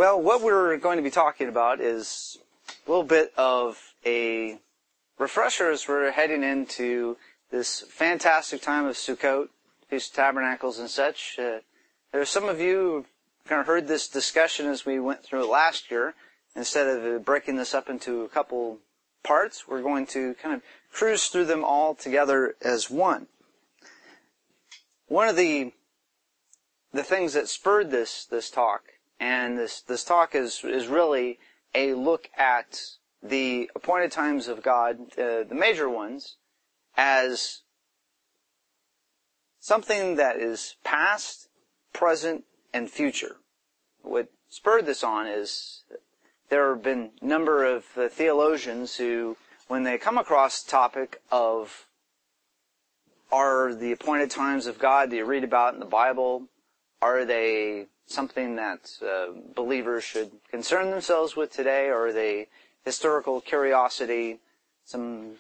Well, what we're going to be talking about is a little bit of a refresher as we're heading into this fantastic time of Sukkot, Feast of Tabernacles and such. There are some of you who kind of heard this discussion as we went through it last year. Instead of breaking this up into a couple parts, we're going to kind of cruise through them all together as one. One of the things that spurred this talk, and this talk is really a look at the appointed times of God, the major ones, as something that is past, present, and future. What spurred this on is there have been a number of theologians who, when they come across the topic of are the appointed times of God that you read about in the Bible, are they something that believers should concern themselves with today, or are they historical curiosity, some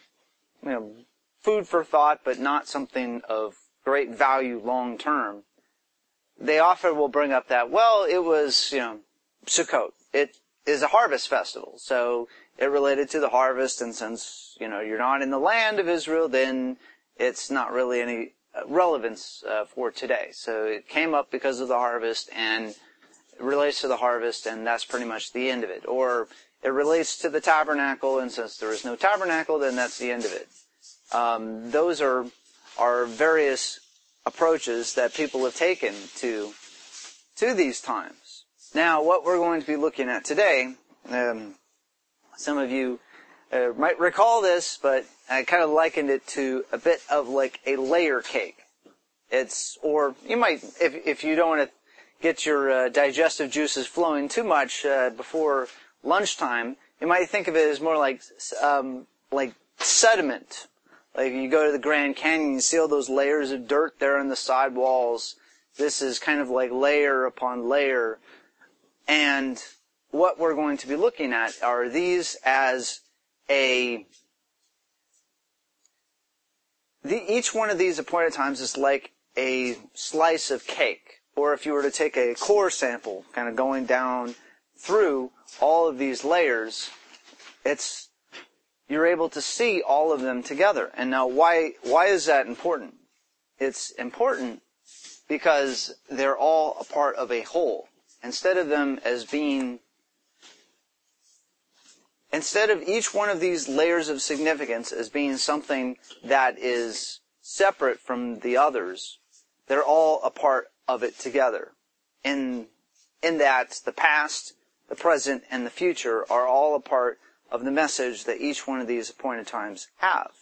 food for thought, but not something of great value long term? They often will bring up that, well, it was, Sukkot. It is a harvest festival, so it related to the harvest, and since, you're not in the land of Israel, then it's not really any relevance for today. So it came up because of the harvest, and it relates to the harvest, and that's pretty much the end of it. Or it relates to the tabernacle, and since there is no tabernacle, then that's the end of it. Those are various approaches that people have taken to these times. Now, what we're going to be looking at today, some of you might recall this, but I kind of likened it to a bit of like a layer cake. Or you might, if you don't want to get your digestive juices flowing too much before lunchtime, you might think of it as more like sediment. Like you go to the Grand Canyon, you see all those layers of dirt there on the side walls. This is kind of like layer upon layer. And what we're going to be looking at are these as each one of these appointed times is like a slice of cake. Or if you were to take a core sample, kind of going down through all of these layers, you're able to see all of them together. And now why is that important? It's important because they're all a part of a whole. Instead of each one of these layers of significance as being something that is separate from the others, they're all a part of it together. In that the past, the present, and the future are all a part of the message that each one of these appointed times have.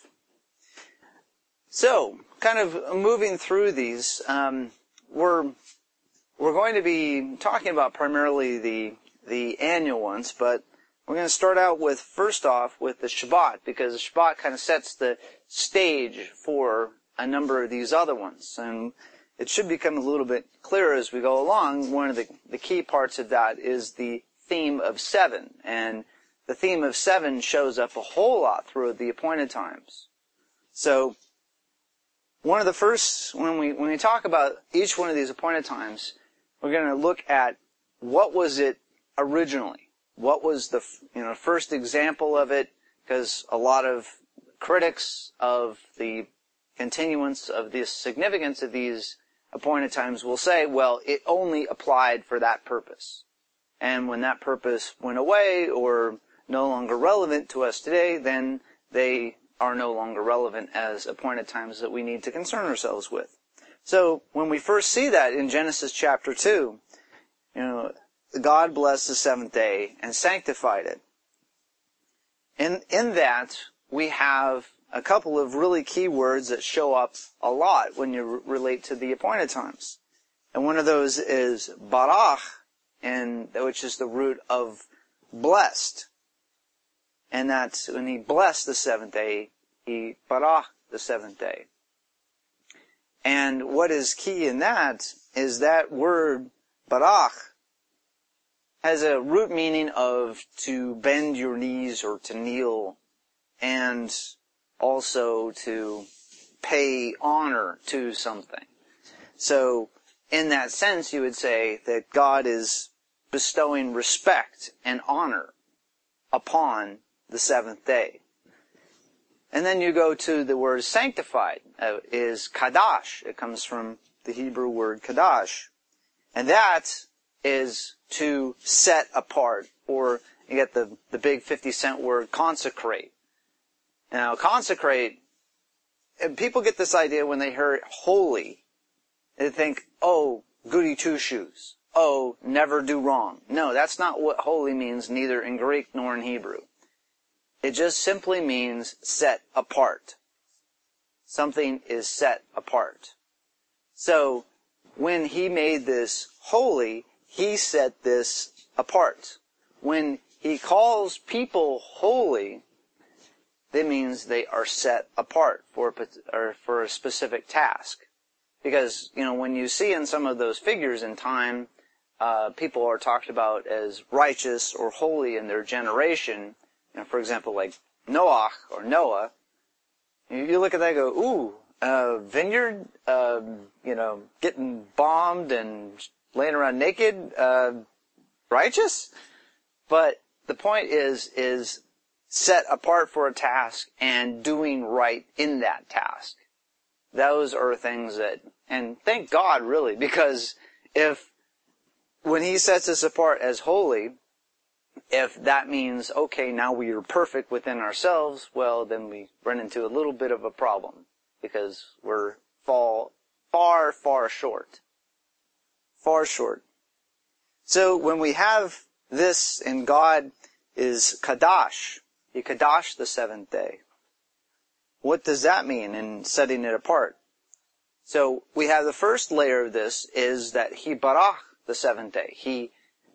So, kind of moving through these, we're going to be talking about primarily the annual ones, but we're going to start out with, first off, with the Shabbat, because the Shabbat kind of sets the stage for a number of these other ones. And it should become a little bit clearer as we go along. One of the key parts of that is the theme of 7. And the theme of 7 shows up a whole lot through the appointed times. So, one of the first, when we talk about each one of these appointed times, we're going to look at what was it originally. What was the first example of it? Because a lot of critics of the continuance of the significance of these appointed times will say, well, it only applied for that purpose. And when that purpose went away or no longer relevant to us today, then they are no longer relevant as appointed times that we need to concern ourselves with. So when we first see that in Genesis chapter 2, God blessed the seventh day and sanctified it. In that, we have a couple of really key words that show up a lot when you relate to the appointed times. And one of those is barach, which is the root of blessed. And that's when he blessed the seventh day, he barach the seventh day. And what is key in that is that word barach has a root meaning of to bend your knees or to kneel, and also to pay honor to something. So, in that sense, you would say that God is bestowing respect and honor upon the seventh day. And then you go to the word sanctified, is kadash. It comes from the Hebrew word kadash. And that is to set apart, or you get the big 50-cent word consecrate. Now, consecrate, people get this idea when they hear holy. They think, oh, goody two-shoes. Oh, never do wrong. No, that's not what holy means, neither in Greek nor in Hebrew. It just simply means set apart. Something is set apart. So, when he made this holy, he set this apart. When he calls people holy, that means they are set apart for a specific task. Because, when you see in some of those figures in time, people are talked about as righteous or holy in their generation. For example, like Noah or Noah. You look at that and go, ooh, vineyard, getting bombed and laying around naked, righteous? But the point is set apart for a task and doing right in that task. Those are things that, and thank God really, because when he sets us apart as holy, if that means, okay, now we are perfect within ourselves, well, then we run into a little bit of a problem, because we're far, far short. Far short. So when we have this, and God is kadash, he kadash the seventh day. What does that mean in setting it apart? So we have the first layer of this is that he barach the seventh day. He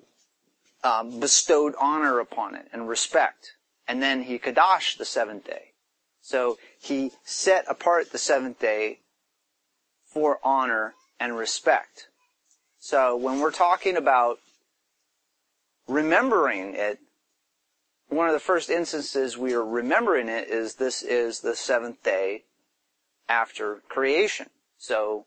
bestowed honor upon it and respect. And then he kadash the seventh day. So he set apart the seventh day for honor and respect. So when we're talking about remembering it, one of the first instances we are remembering it is this is the seventh day after creation. So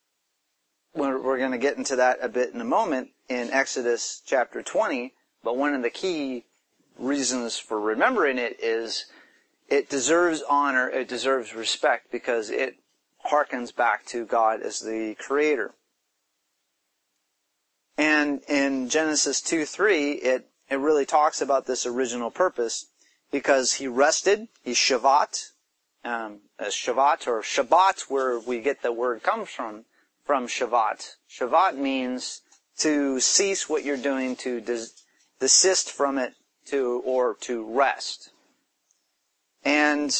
we're going to get into that a bit in a moment in Exodus chapter 20, but one of the key reasons for remembering it is it deserves honor, it deserves respect, because it harkens back to God as the creator. And in Genesis 2:3, it really talks about this original purpose, because he rested, he shavat, shavat or Shabbat, where we get the word comes from Shavat. Shavat means to cease what you're doing, to desist from it, or to rest. And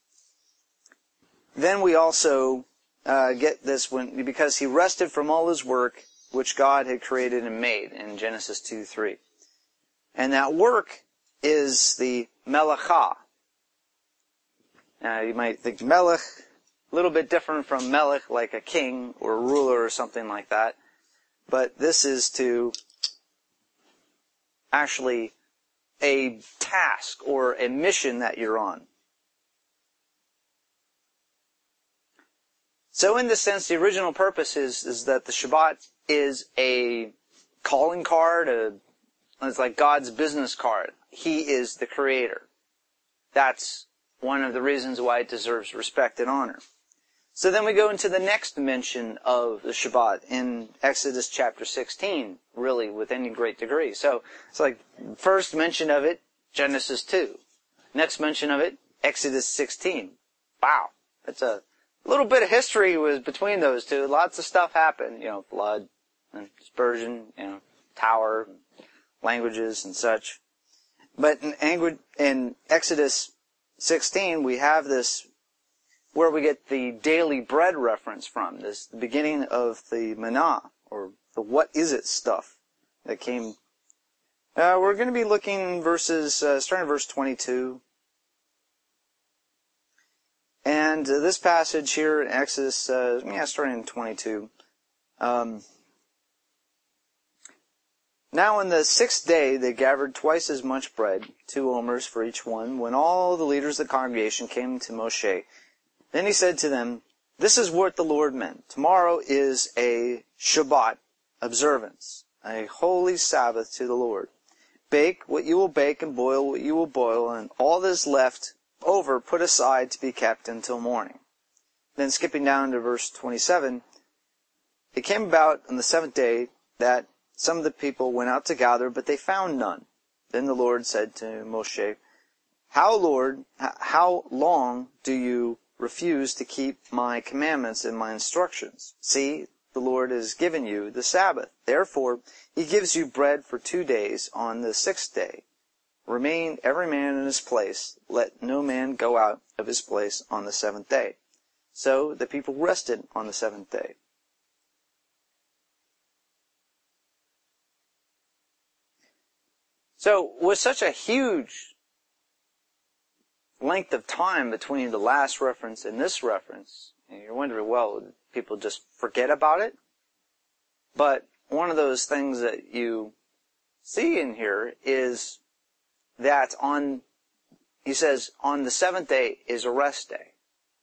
then we also get this because he rested from all his work which God had created and made in Genesis 2:3. And that work is the melachah. Now you might think melech, a little bit different from melech, like a king or a ruler or something like that. But this is to actually a task or a mission that you're on. So in this sense, the original purpose is that the Shabbat is a calling card, it's like God's business card. He is the creator. That's one of the reasons why it deserves respect and honor. So then we go into the next mention of the Shabbat in Exodus chapter 16, really with any great degree. So it's like first mention of it, Genesis 2. Next mention of it, Exodus 16. Wow. It's a little bit of history was between those two. Lots of stuff happened, flood and dispersion, tower, languages and such. But in Exodus 16, we have this where we get the daily bread reference from, the beginning of the manna, or the what is it stuff that came. We're going to be looking verses, starting verse 22. And this passage here in Exodus, starting in 22. Now on the sixth day they gathered twice as much bread, 2 omers for each one, when all the leaders of the congregation came to Moshe. Then he said to them, "This is what the Lord meant. Tomorrow is a Shabbat observance. a holy Sabbath to the Lord. Bake what you will bake and boil what you will boil, and all that is left over put aside to be kept until morning. Then skipping down to verse 27, it came about on the seventh day that some of the people went out to gather, but they found none. Then the Lord said to Moshe, how long do you refuse to keep my commandments and my instructions? See, the Lord has given you the Sabbath. Therefore, he gives you bread for 2 days. On the 6th day, remain every man in his place. Let no man go out of his place on the 7th day. So the people rested on the 7th day. So with such a huge length of time between the last reference and this reference, you're wondering, well, did people just forget about it? But one of those things that you see in here is that he says, on the 7th day is a rest day.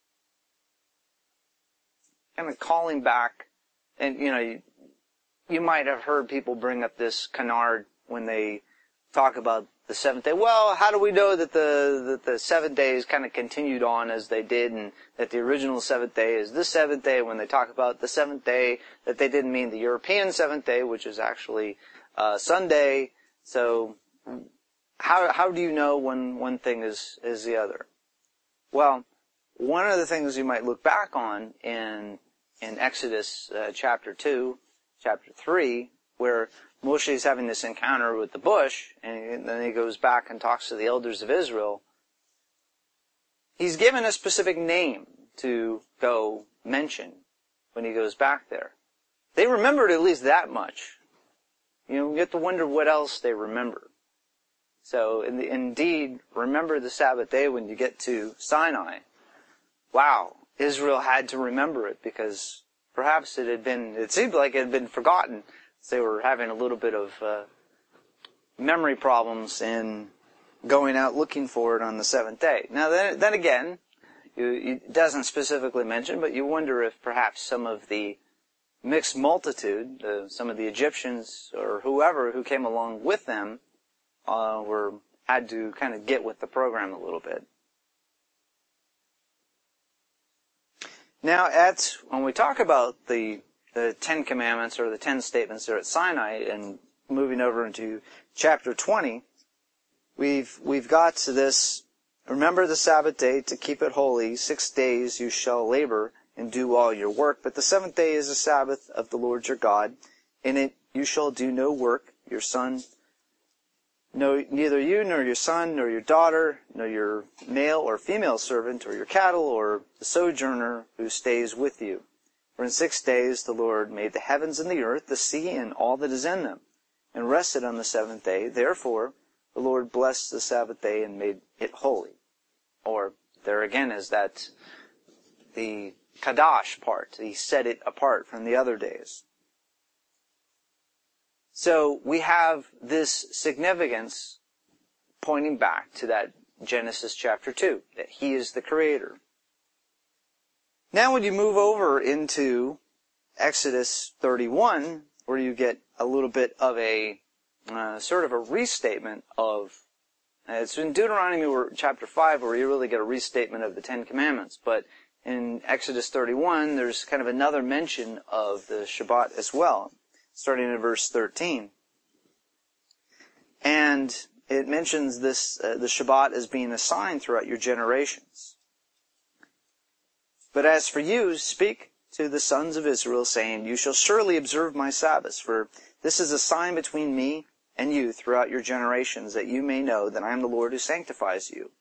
Kind of calling back, and you might have heard people bring up this canard when they talk about the 7th day. Well, how do we know that the 7 days kind of continued on as they did, and that the original 7th day is this 7th day? When they talk about the 7th day, that they didn't mean the European 7th day, which is actually Sunday. So how do you know when one thing is the other? Well, one of the things you might look back on in Exodus chapter 2, chapter 3, where Moshe is having this encounter with the bush, and then he goes back and talks to the elders of Israel. He's given a specific name to go mention when he goes back there. They remembered at least that much. You have to wonder what else they remember. So, indeed, remember the Sabbath day when you get to Sinai. Wow, Israel had to remember it because perhaps it seemed like it had been forgotten. So they were having a little bit of memory problems in going out looking for it on the 7th day. Now, then again, it doesn't specifically mention, but you wonder if perhaps some of the mixed multitude, some of the Egyptians or whoever who came along with them, had to kind of get with the program a little bit. Now, when we talk about the 10 Commandments or the 10 statements there at Sinai and moving over into chapter 20, we've got to this, remember the Sabbath day to keep it holy. 6 days you shall labor and do all your work, but the 7th day is the Sabbath of the Lord your God. In it you shall do no work, your son, neither you nor your son nor your daughter, nor your male or female servant or your cattle or the sojourner who stays with you. For in 6 days the Lord made the heavens and the earth, the sea, and all that is in them, and rested on the 7th day. Therefore the Lord blessed the Sabbath day and made it holy. Or there again is that the Kadash part. He set it apart from the other days. So we have this significance pointing back to that Genesis chapter 2, that he is the creator. Now when you move over into Exodus 31, where you get a little bit of a sort of a restatement of, it's in Deuteronomy chapter 5 where you really get a restatement of the 10 Commandments, but in Exodus 31 there's kind of another mention of the Shabbat as well, starting in verse 13. And it mentions this, the Shabbat as being a sign throughout your generations. But as for you, speak to the sons of Israel, saying, you shall surely observe my Sabbaths, for this is a sign between me and you throughout your generations, that you may know that I am the Lord who sanctifies you.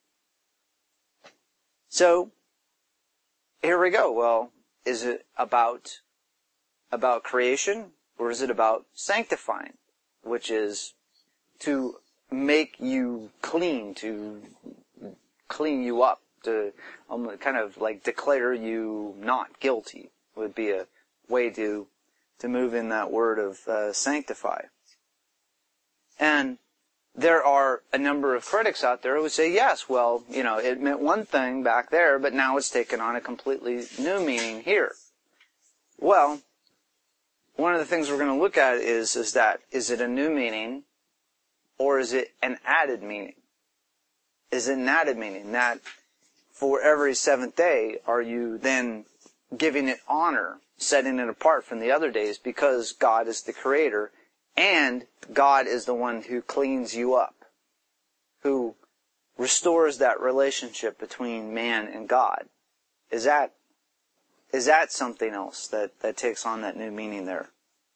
So, here we go. Well, is it about creation, or is it about sanctifying, which is to make you clean, to clean you up, to kind of like declare you not guilty, would be a way to move in that word of sanctify. And there are a number of critics out there who would say, yes, well, it meant one thing back there, but now it's taken on a completely new meaning here. Well, one of the things we're going to look at is it a new meaning or is it an added meaning? Is it an added meaning that for every seventh day are you then giving it honor, setting it apart from the other days because God is the creator and God is the one who cleans you up, who restores that relationship between man and God? Is that something else that takes on that new meaning there?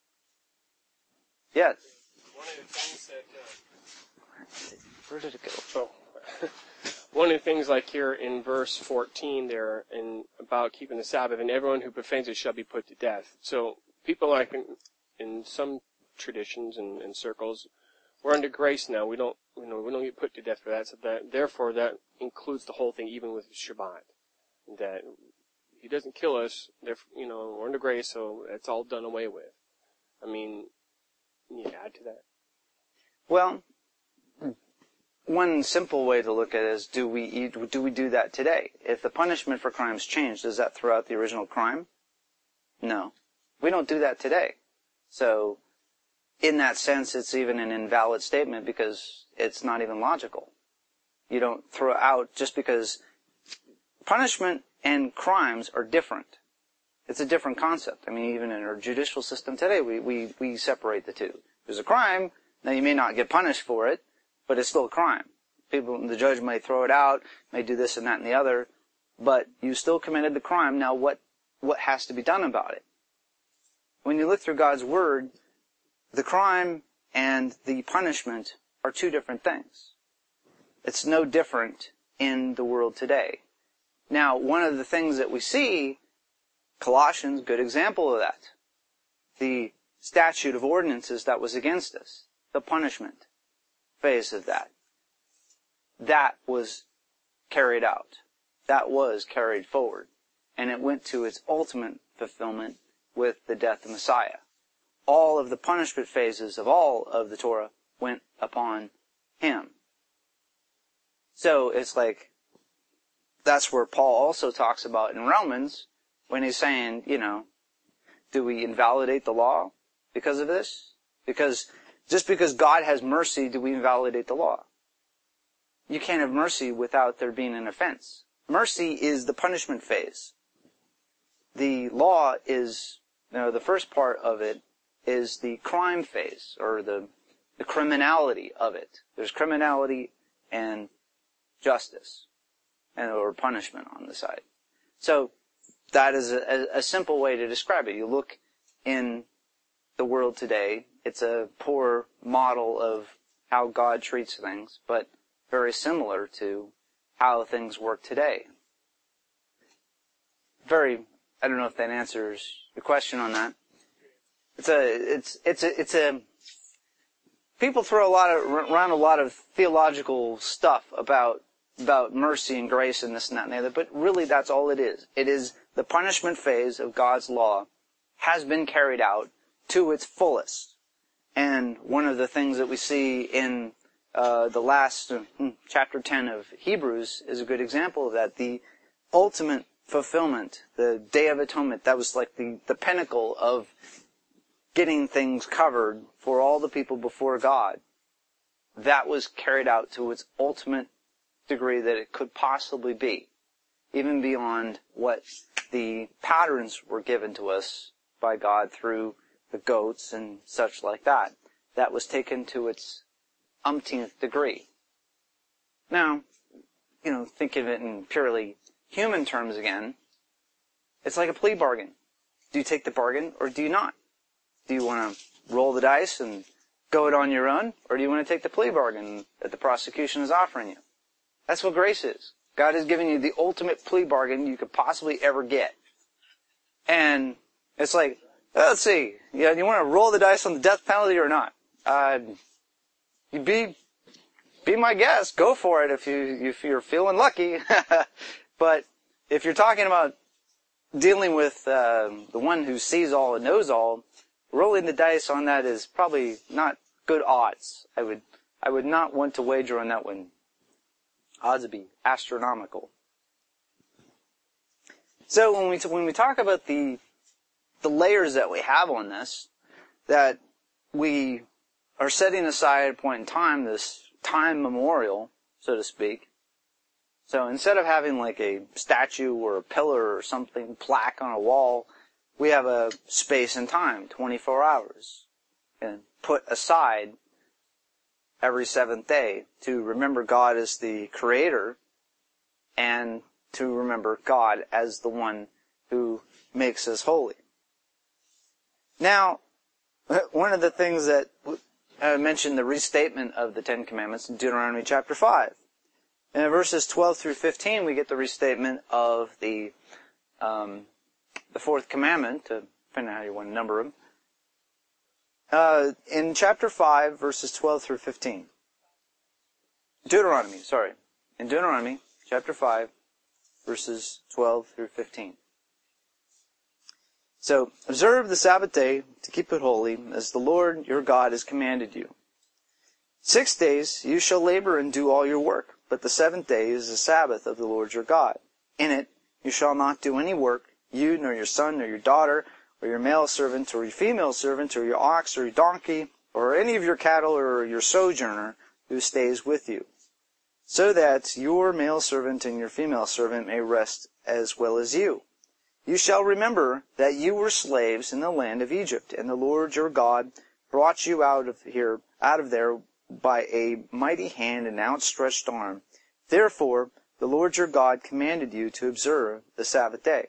Yes. One of the things that where did it go? Oh. One of the things like here in verse 14 there, about keeping the Sabbath, and everyone who profanes it shall be put to death. So people like in some traditions and circles, we're under grace now. We don't get put to death for that. So therefore that includes the whole thing, even with Shabbat. That He doesn't kill us. We're under grace, so it's all done away with. I mean, can you add to that? Well, one simple way to look at it is, do we do that today? If the punishment for crimes changed, does that throw out the original crime? No. We don't do that today. So, in that sense, it's even an invalid statement because it's not even logical. You don't throw out just because punishment and crimes are different. It's a different concept. I mean, even in our judicial system today, we separate the two. There's a crime, now you may not get punished for it, but it's still a crime. The judge may throw it out, may do this and that and the other, but you still committed the crime. Now what has to be done about it? When you look through God's Word, the crime and the punishment are two different things. It's no different in the world today. Now, one of the things that we see, Colossians, good example of that. The statute of ordinances that was against us, the punishment phase of that was carried out. That was carried forward. And it went to its ultimate fulfillment with the death of Messiah. All of the punishment phases of all of the Torah went upon Him. So it's like, that's where Paul also talks about in Romans, when he's saying, do we invalidate the law because of this? Just because God has mercy, do we invalidate the law? You can't have mercy without there being an offense. Mercy is the punishment phase. The law is, the first part of it is the crime phase, or the criminality of it. There's criminality and justice, or punishment on the side. So, that is a simple way to describe it. You look in the world today, it's a poor model of how God treats things, but very similar to how things work today. I don't know if that answers your question on that. People throw around a lot of theological stuff about mercy and grace and this and that and the other, but really that's all it is. It is the punishment phase of God's law has been carried out to its fullest. And one of the things that we see in the last chapter 10 of Hebrews is a good example of that. The ultimate fulfillment, the Day of Atonement, that was like the pinnacle of getting things covered for all the people before God. That was carried out to its ultimate degree that it could possibly be, even beyond what the patterns were given to us by God through the goats and such like that. That was taken to its umpteenth degree. Now, think of it in purely human terms again. It's like a plea bargain. Do you take the bargain or do you not? Do you want to roll the dice and go it on your own, or do you want to take the plea bargain that the prosecution is offering you? That's what grace is. God has given you the ultimate plea bargain you could possibly ever get. And it's like, let's see, you want to roll the dice on the death penalty or not? You'd be my guest. Go for it if you're feeling lucky. But if you're talking about dealing with the one who sees all and knows all, rolling the dice on that is probably not good odds. I would not want to wager on that one. Odds would be astronomical. So when we talk about the layers that we have on this, that we are setting aside at a point in time, this time memorial, so to speak. So instead of having like a statue or a pillar or something, plaque on a wall, we have a space and time, 24 hours, and put aside every seventh day to remember God as the Creator and to remember God as the one who makes us holy. Now, one of the things that I mentioned, the restatement of the Ten Commandments in Deuteronomy chapter 5. In verses 12 through 15, we get the restatement of the fourth commandment, depending on how you want to number them. In chapter 5, verses 12 through 15. In Deuteronomy chapter 5, verses 12 through 15. So, observe the Sabbath day to keep it holy, as the Lord your God has commanded you. 6 days you shall labor and do all your work, but the seventh day is the Sabbath of the Lord your God. In it you shall not do any work, you, nor your son, nor your daughter, or your male servant, or your female servant, or your ox, or your donkey, or any of your cattle, or your sojourner who stays with you, so that your male servant and your female servant may rest as well as you. You shall remember that you were slaves in the land of Egypt, and the Lord your God brought you out of there by a mighty hand and outstretched arm. Therefore, the Lord your God commanded you to observe the Sabbath day.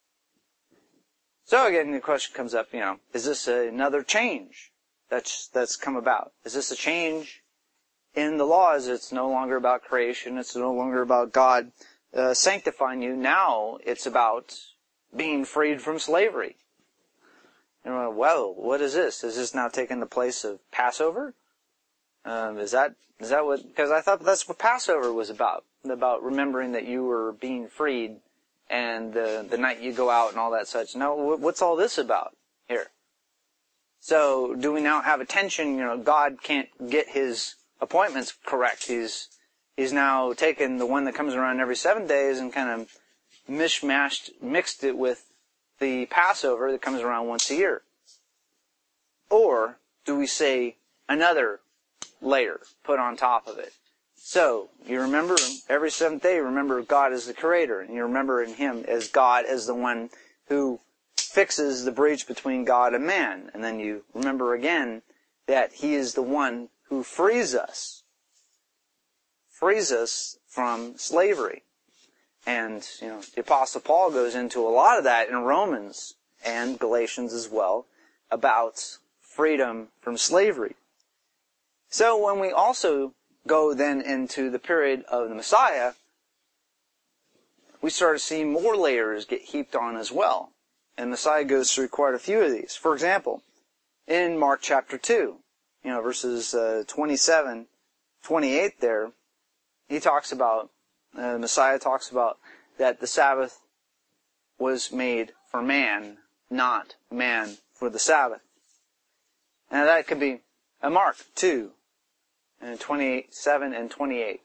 So again, the question comes up, is this another change that's come about? Is this a change in the laws? It's no longer about creation. It's no longer about God sanctifying you. Now it's about being freed from slavery. Well, what is this? Is this now taking the place of Passover? Is that what? Because I thought that's what Passover was about remembering that you were being freed, and the night you go out and all that such. Now, what's all this about here? So, do we now have a tension? God can't get his appointments correct. He's now taken the one that comes around every 7 days and kind of mixed it with the Passover that comes around once a year. Or do we say another layer put on top of it? So, you remember every seventh day, you remember God as the Creator, and you remember in Him as God as the one who fixes the breach between God and man. And then you remember again that He is the one who frees us from slavery. And, the Apostle Paul goes into a lot of that in Romans and Galatians as well about freedom from slavery. So when we also go then into the period of the Messiah, we start to see more layers get heaped on as well. And Messiah goes through quite a few of these. For example, in Mark chapter 2, verses 27, 28 there, Messiah talks about that the Sabbath was made for man, not man for the Sabbath. Now that could be Mark 2, and 27 and 28.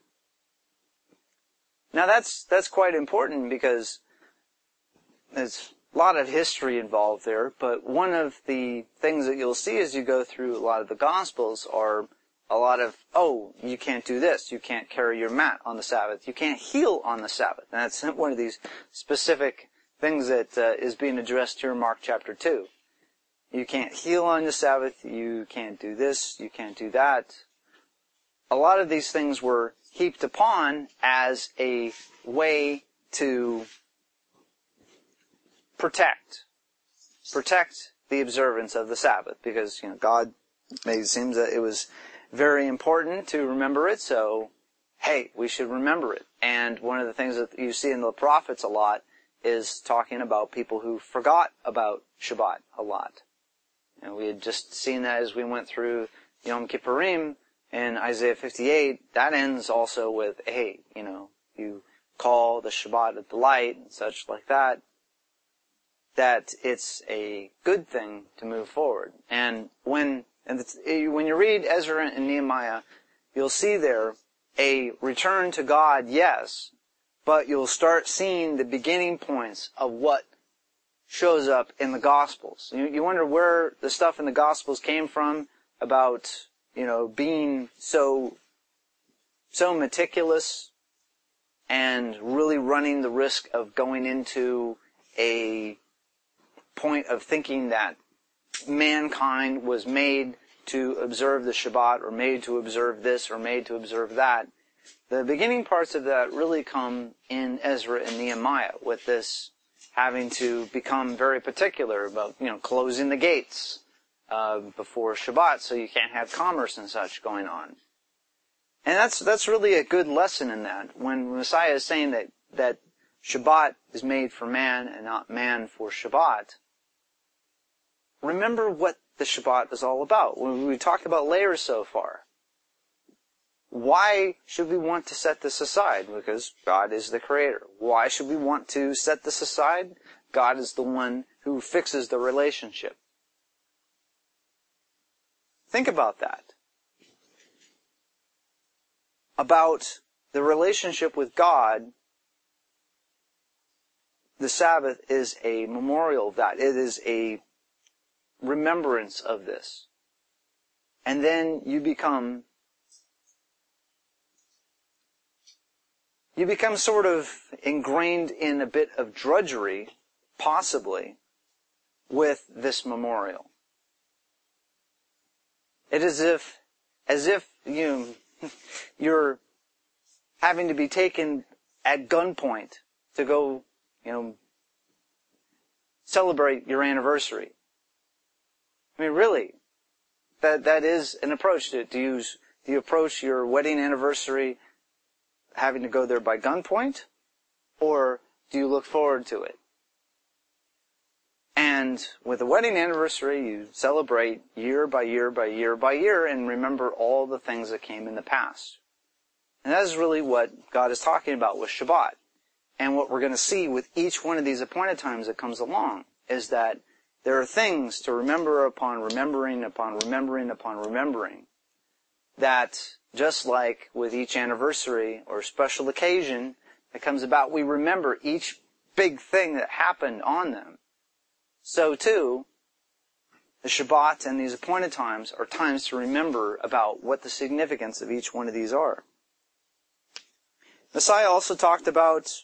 Now that's quite important because there's a lot of history involved there, but one of the things that you'll see as you go through a lot of the Gospels are a lot of, you can't do this, you can't carry your mat on the Sabbath, you can't heal on the Sabbath. And that's one of these specific things that is being addressed here in Mark chapter 2. You can't heal on the Sabbath, you can't do this, you can't do that. A lot of these things were heaped upon as a way to protect the observance of the Sabbath, because, God made it seem that it was very important to remember it, so, hey, we should remember it. And one of the things that you see in the prophets a lot is talking about people who forgot about Shabbat a lot. And we had just seen that as we went through Yom Kippurim in Isaiah 58. That ends also with, hey, you call the Shabbat a delight and such like that, that it's a good thing to move forward. And when you read Ezra and Nehemiah, you'll see there a return to God, yes, but you'll start seeing the beginning points of what shows up in the Gospels. You wonder where the stuff in the Gospels came from about, being so meticulous and really running the risk of going into a point of thinking that mankind was made to observe the Shabbat, or made to observe this, or made to observe that. The beginning parts of that really come in Ezra and Nehemiah, with this having to become very particular about, closing the gates before Shabbat, so you can't have commerce and such going on. And that's really a good lesson in that. When Messiah is saying that Shabbat is made for man and not man for Shabbat, remember what the Shabbat is all about. We talked about layers so far. Why should we want to set this aside? Because God is the creator. Why should we want to set this aside? God is the one who fixes the relationship. Think about that. About the relationship with God, the Sabbath is a memorial of that. It is a remembrance of this. And then you become sort of ingrained in a bit of drudgery, possibly, with this memorial. It is as if you're having to be taken at gunpoint to go, celebrate your anniversary. I mean, really, that is an approach to it. Do you approach your wedding anniversary having to go there by gunpoint, or do you look forward to it? And with a wedding anniversary, you celebrate year by year by year by year and remember all the things that came in the past. And that is really what God is talking about with Shabbat. And what we're going to see with each one of these appointed times that comes along is that there are things to remember upon remembering upon remembering upon remembering, that just like with each anniversary or special occasion that comes about, we remember each big thing that happened on them. So too, the Shabbat and these appointed times are times to remember about what the significance of each one of these are. Messiah also talked about,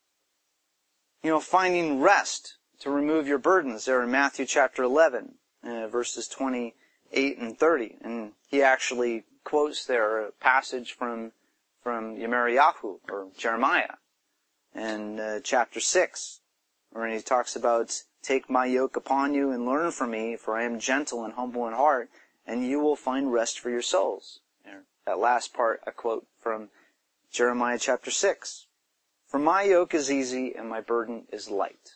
finding rest to remove your burdens there in Matthew chapter 11, verses 28 and 30. And he actually quotes there a passage from Yirmiyahu, or Jeremiah, in chapter 6, where he talks about, "Take my yoke upon you and learn from me, for I am gentle and humble in heart, and you will find rest for your souls." That last part, a quote from Jeremiah chapter 6. "For my yoke is easy and my burden is light."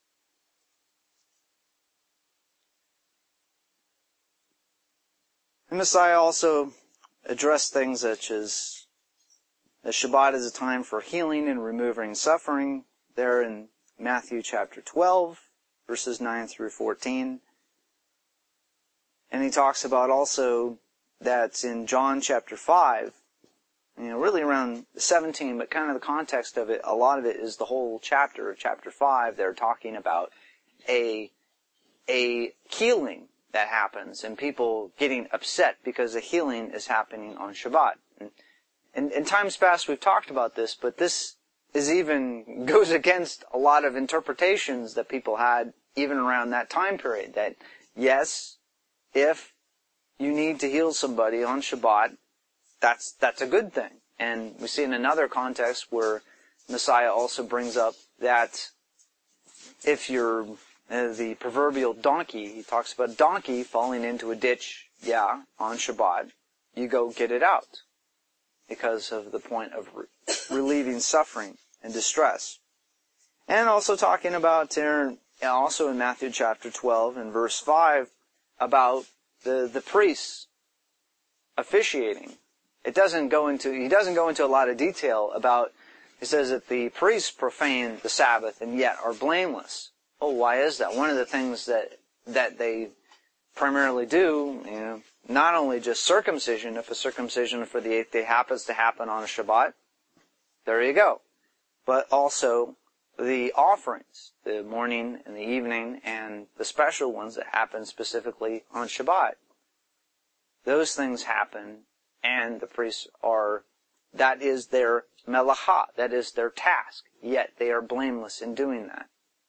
The Messiah also addressed things such as the Shabbat is a time for healing and removing suffering, there in Matthew chapter 12, verses 9 through 14. And he talks about also that in John chapter 5, really around 17, but kind of the context of it, a lot of it is the whole chapter 5. They're talking about a healing that happens and people getting upset because the healing is happening on Shabbat. And in times past we've talked about this, but this goes against a lot of interpretations that people had even around that time period, that yes, if you need to heal somebody on Shabbat, that's a good thing. And we see in another context where Messiah also brings up that if you're the proverbial donkey, he talks about a donkey falling into a ditch, on Shabbat, you go get it out because of the point of relieving suffering and distress. And also talking about also in Matthew chapter 12 and verse 5 about the priests officiating. He doesn't go into a lot of detail about, he says that the priests profane the Sabbath and yet are blameless. Oh, why is that? One of the things that they primarily do, not only just circumcision, if a circumcision for the 8th day happens to happen on a Shabbat, there you go. But also the offerings, the morning and the evening, and the special ones that happen specifically on Shabbat. Those things happen, and the priests that is their melacha, that is their task, yet they are blameless in doing that.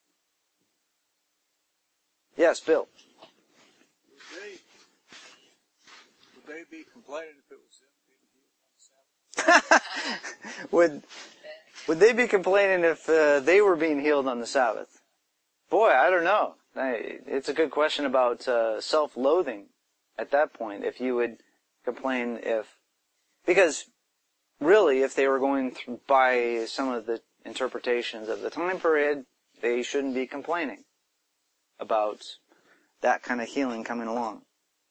Yes, Bill. Would they be complaining if it was them being healed on the Sabbath? Would they be complaining if they were being healed on the Sabbath? Boy, I don't know. It's a good question about self-loathing at that point. If you would complain because really, if they were going by some of the interpretations of the time period, they shouldn't be complaining about that kind of healing coming along.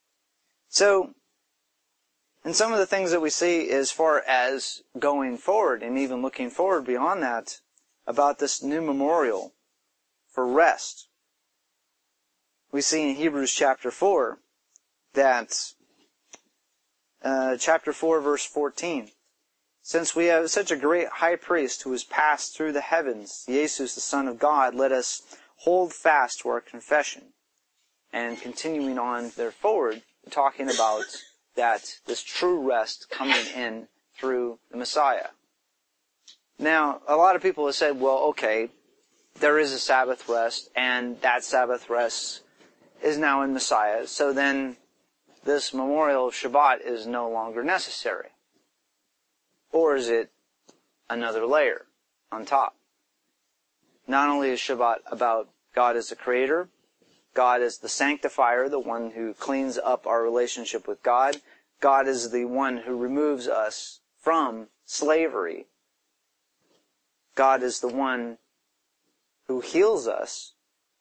So, and some of the things that we see as far as going forward and even looking forward beyond that about this new memorial for rest. We see in Hebrews chapter 4 that chapter 4 verse 14, since we have such a great high priest who has passed through the heavens, Jesus the Son of God, let us hold fast to our confession. And continuing on there forward, talking about this true rest coming in through the Messiah. Now, a lot of people have said, well, okay, there is a Sabbath rest, and that Sabbath rest is now in Messiah, so then this memorial of Shabbat is no longer necessary. Or is it another layer on top? Not only is Shabbat about God as the creator, God is the sanctifier, the one who cleans up our relationship with God. God is the one who removes us from slavery. God is the one who heals us.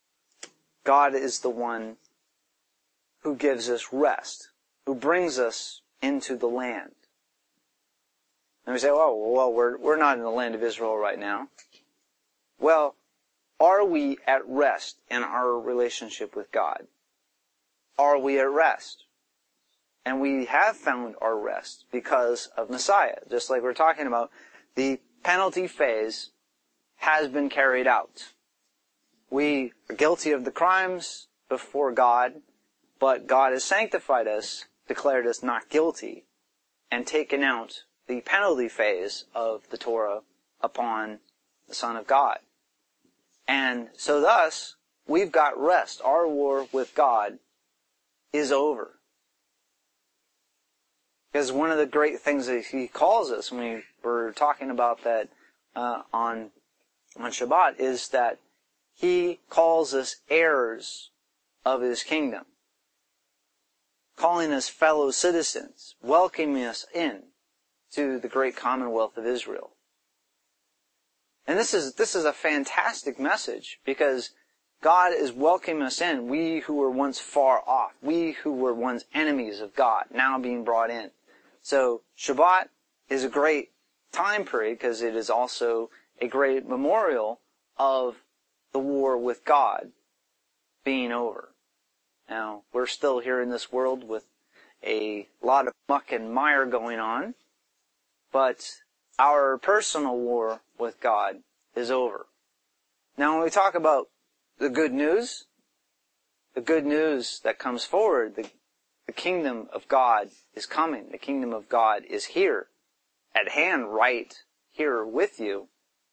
God is the one who gives us rest, who brings us into the land. And we say, well, we're not in the land of Israel right now. Well, are we at rest in our relationship with God? Are we at rest? And we have found our rest because of Messiah. Just like we're talking about, the penalty phase has been carried out. We are guilty of the crimes before God, but God has sanctified us, declared us not guilty, and taken out the penalty phase of the Torah upon the Son of God. And so thus, we've got rest. Our war with God is over. Because one of the great things that he calls us when we were talking about that on Shabbat is that he calls us heirs of his kingdom, calling us fellow citizens, welcoming us in to the great commonwealth of Israel. And this is a fantastic message because God is welcoming us in. We who were once far off, we who were once enemies of God, now being brought in. So Shabbat is a great time period because it is also a great memorial of the war with God being over. Now, we're still here in this world with a lot of muck and mire going on, but our personal war with God is over. Now, when we talk about the good news that comes forward, the kingdom of God is coming. The kingdom of God is here, at hand, right here with you.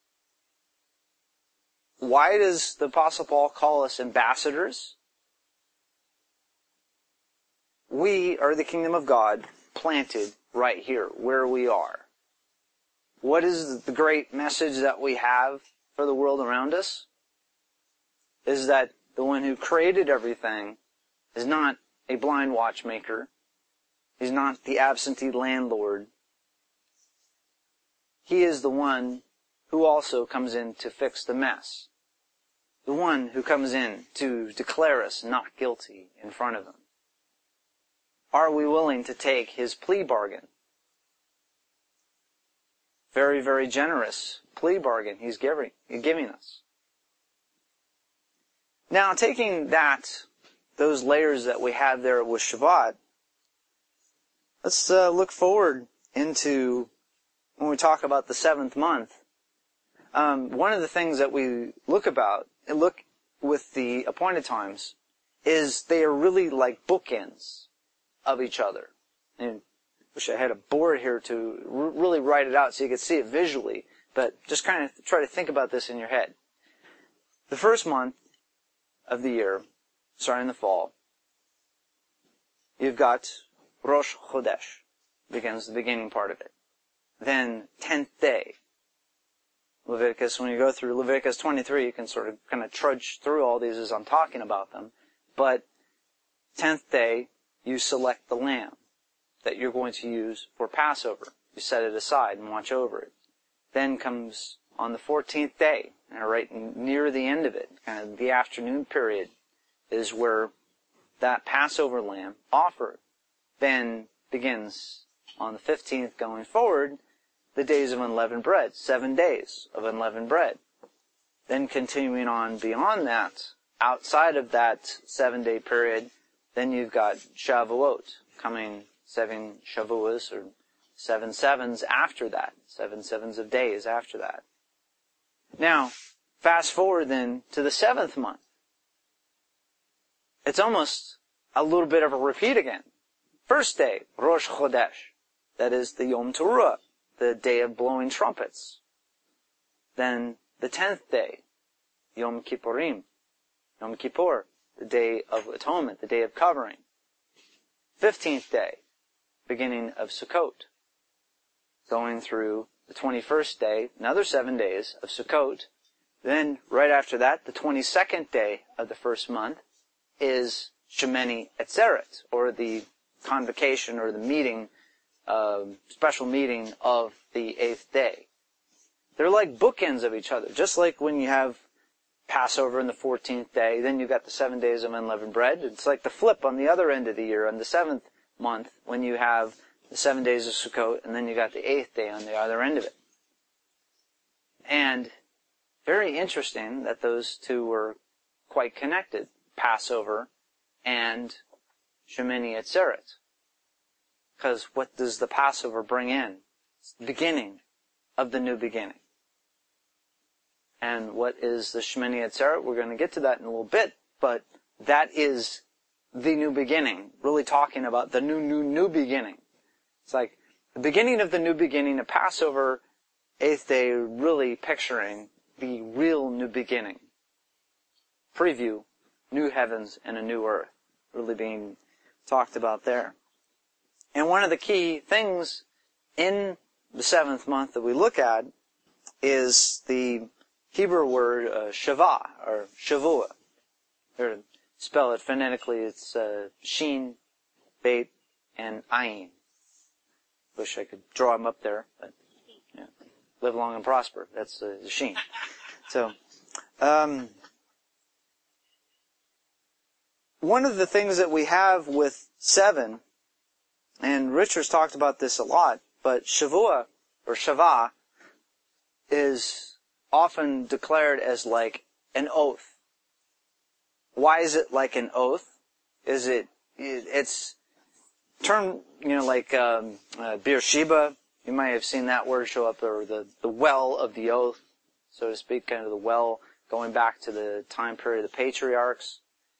Why does the Apostle Paul call us ambassadors? We are the kingdom of God planted right here, where we are. What is the great message that we have for the world around us? Is that the one who created everything is not a blind watchmaker. He's not the absentee landlord. He is the one who also comes in to fix the mess. The one who comes in to declare us not guilty in front of him. Are we willing to take his plea bargain? Very, very generous plea bargain he's giving us. Now, taking those layers that we have there with Shabbat, let's look forward into when we talk about the seventh month. One of the things that we look about look with the appointed times is they are really like bookends of each other. And wish I had a board here to really write it out so you could see it visually, but just kind of try to think about this in your head. The first month of the year, starting in the fall, you've got Rosh Chodesh, begins the beginning part of it. Then 10th day. Leviticus, when you go through Leviticus 23, you can sort of kind of trudge through all these as I'm talking about them. But 10th day, you select the lamb that you're going to use for Passover. You set it aside and watch over it. Then comes on the 14th day, and right near the end of it, kind of the afternoon period, is where that Passover lamb offered then begins on the 15th going forward, the days of unleavened bread, 7 days of unleavened bread. Then continuing on beyond that, outside of that 7-day period, then you've got Shavuot coming 7 Shavuos, or 7 sevens after that, 7 sevens of days after that. Now, fast forward then to the 7th month. It's almost a little bit of a repeat again. First day, Rosh Chodesh. That is the Yom Teruah, the day of blowing trumpets. Then the 10th day, Yom Kippurim, Yom Kippur, the day of atonement, the day of covering. 15th day, beginning of Sukkot. Going through the 21st day, another 7 days of Sukkot. Then, right after that, the 22nd day of the first month is Shemini Atzeret, or the convocation or the meeting, special meeting of the 8th day. They're like bookends of each other. Just like when you have Passover on the 14th day, then you've got the 7 days of unleavened bread. It's like the flip on the other end of the year, on the 7th month, when you have the 7 days of Sukkot, and then you got the 8th day on the other end of it. And very interesting that those two were quite connected, Passover and Shemini Atzeret. Because what does the Passover bring in? It's the beginning of the new beginning. And what is the Shemini Atzeret? We're going to get to that in a little bit, but that is the new beginning, really talking about the new beginning. It's like the beginning of the new beginning, a Passover, 8th day, really picturing the real new beginning. Preview, new heavens and a new earth, really being talked about there. And one of the key things in the 7th month that we look at is the Hebrew word shavah, or shavua. Or to spell it phonetically, it's shin, beit, and ayin. Wish I could draw them up there, but yeah, live long and prosper. That's the shin. So, one of the things that we have with 7, and Richard's talked about this a lot, but Shavua, or Shavah, is often declared as like an oath. Why is it like an oath? It's term, like Beersheba. You might have seen that word show up, or the well of the oath, so to speak, kind of the well going back to the time period of the patriarchs.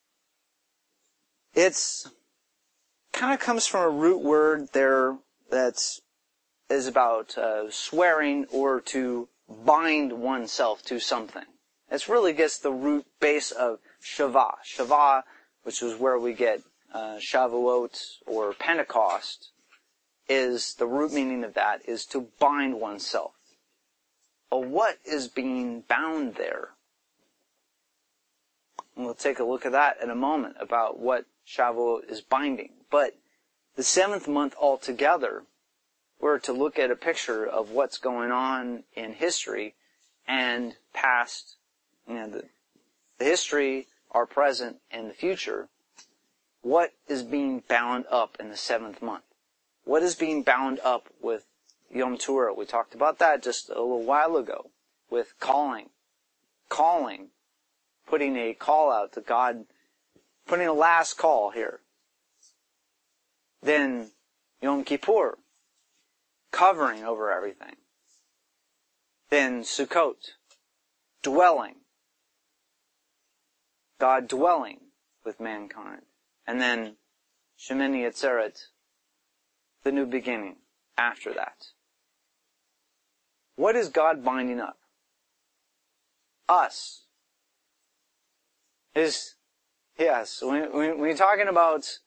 It's kind of comes from a root word there that is about swearing or to bind oneself to something. It's really gets the root base of Shavah. Shavah, which is where we get Shavuot or Pentecost, is the root meaning of that is to bind oneself. But what is being bound there? And we'll take a look at that in a moment about what Shavuot is binding. But the 7th month altogether, we're to look at a picture of what's going on in history and past, the history, our present, and the future. What is being bound up in the 7th month? What is being bound up with Yom Teruah? We talked about that just a little while ago with calling, putting a call out to God, putting a last call here. Then Yom Kippur, covering over everything. Then Sukkot, dwelling. God dwelling with mankind. And then Shemini Atzeret, the new beginning after that. What is God binding up? Us. Yes, when you're talking about,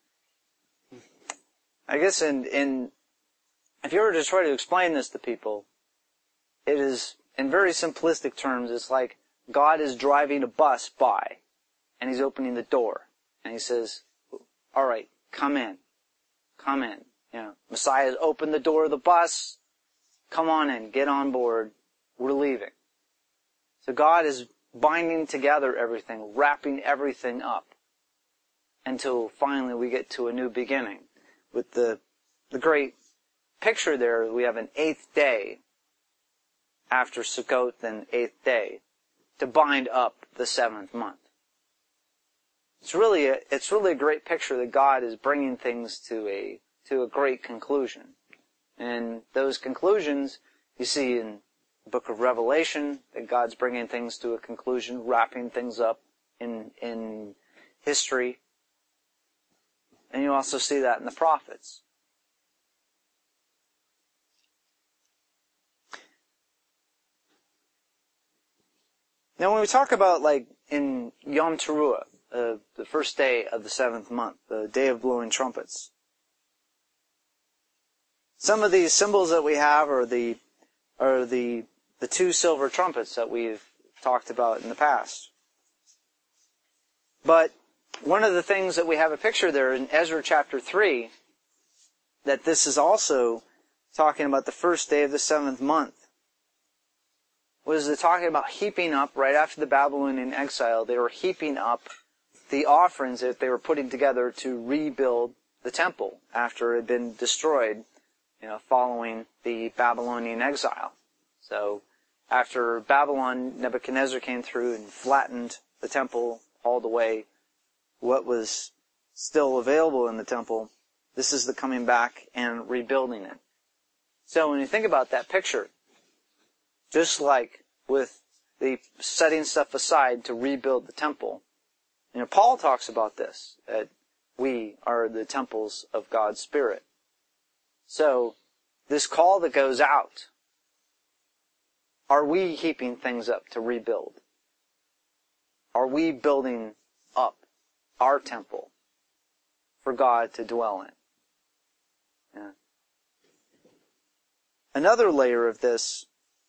I guess if you were to try to explain this to people, it is, in very simplistic terms, it's like God is driving a bus by, and He's opening the door, and He says, all right, come in. Come in. Messiah has opened the door of the bus. Come on in. Get on board. We're leaving. So God is binding together everything, wrapping everything up, until finally we get to a new beginning. With the great picture there, we have an 8th day after Sukkot, then 8th day, to bind up the 7th month. It's really a great picture that God is bringing things to a great conclusion. And those conclusions you see in the book of Revelation, that God's bringing things to a conclusion, wrapping things up in history. And you also see that in the prophets. Now when we talk about, like, in Yom Teruah, the first day of the 7th month, the day of blowing trumpets, some of these symbols that we have are the 2 silver trumpets that we've talked about in the past. But one of the things that we have a picture there in Ezra chapter 3, that this is also talking about the first day of the 7th month, was talking about heaping up, right after the Babylonian exile, they were heaping up the offerings that they were putting together to rebuild the temple after it had been destroyed, following the Babylonian exile. So after Babylon, Nebuchadnezzar came through and flattened the temple, hauled away what was still available in the temple. This is the coming back and rebuilding it. So when you think about that picture, just like with the setting stuff aside to rebuild the temple, Paul talks about this, that we are the temples of God's Spirit. So, this call that goes out, are we heaping things up to rebuild? Are we building up our temple for God to dwell in? Yeah. Another layer of this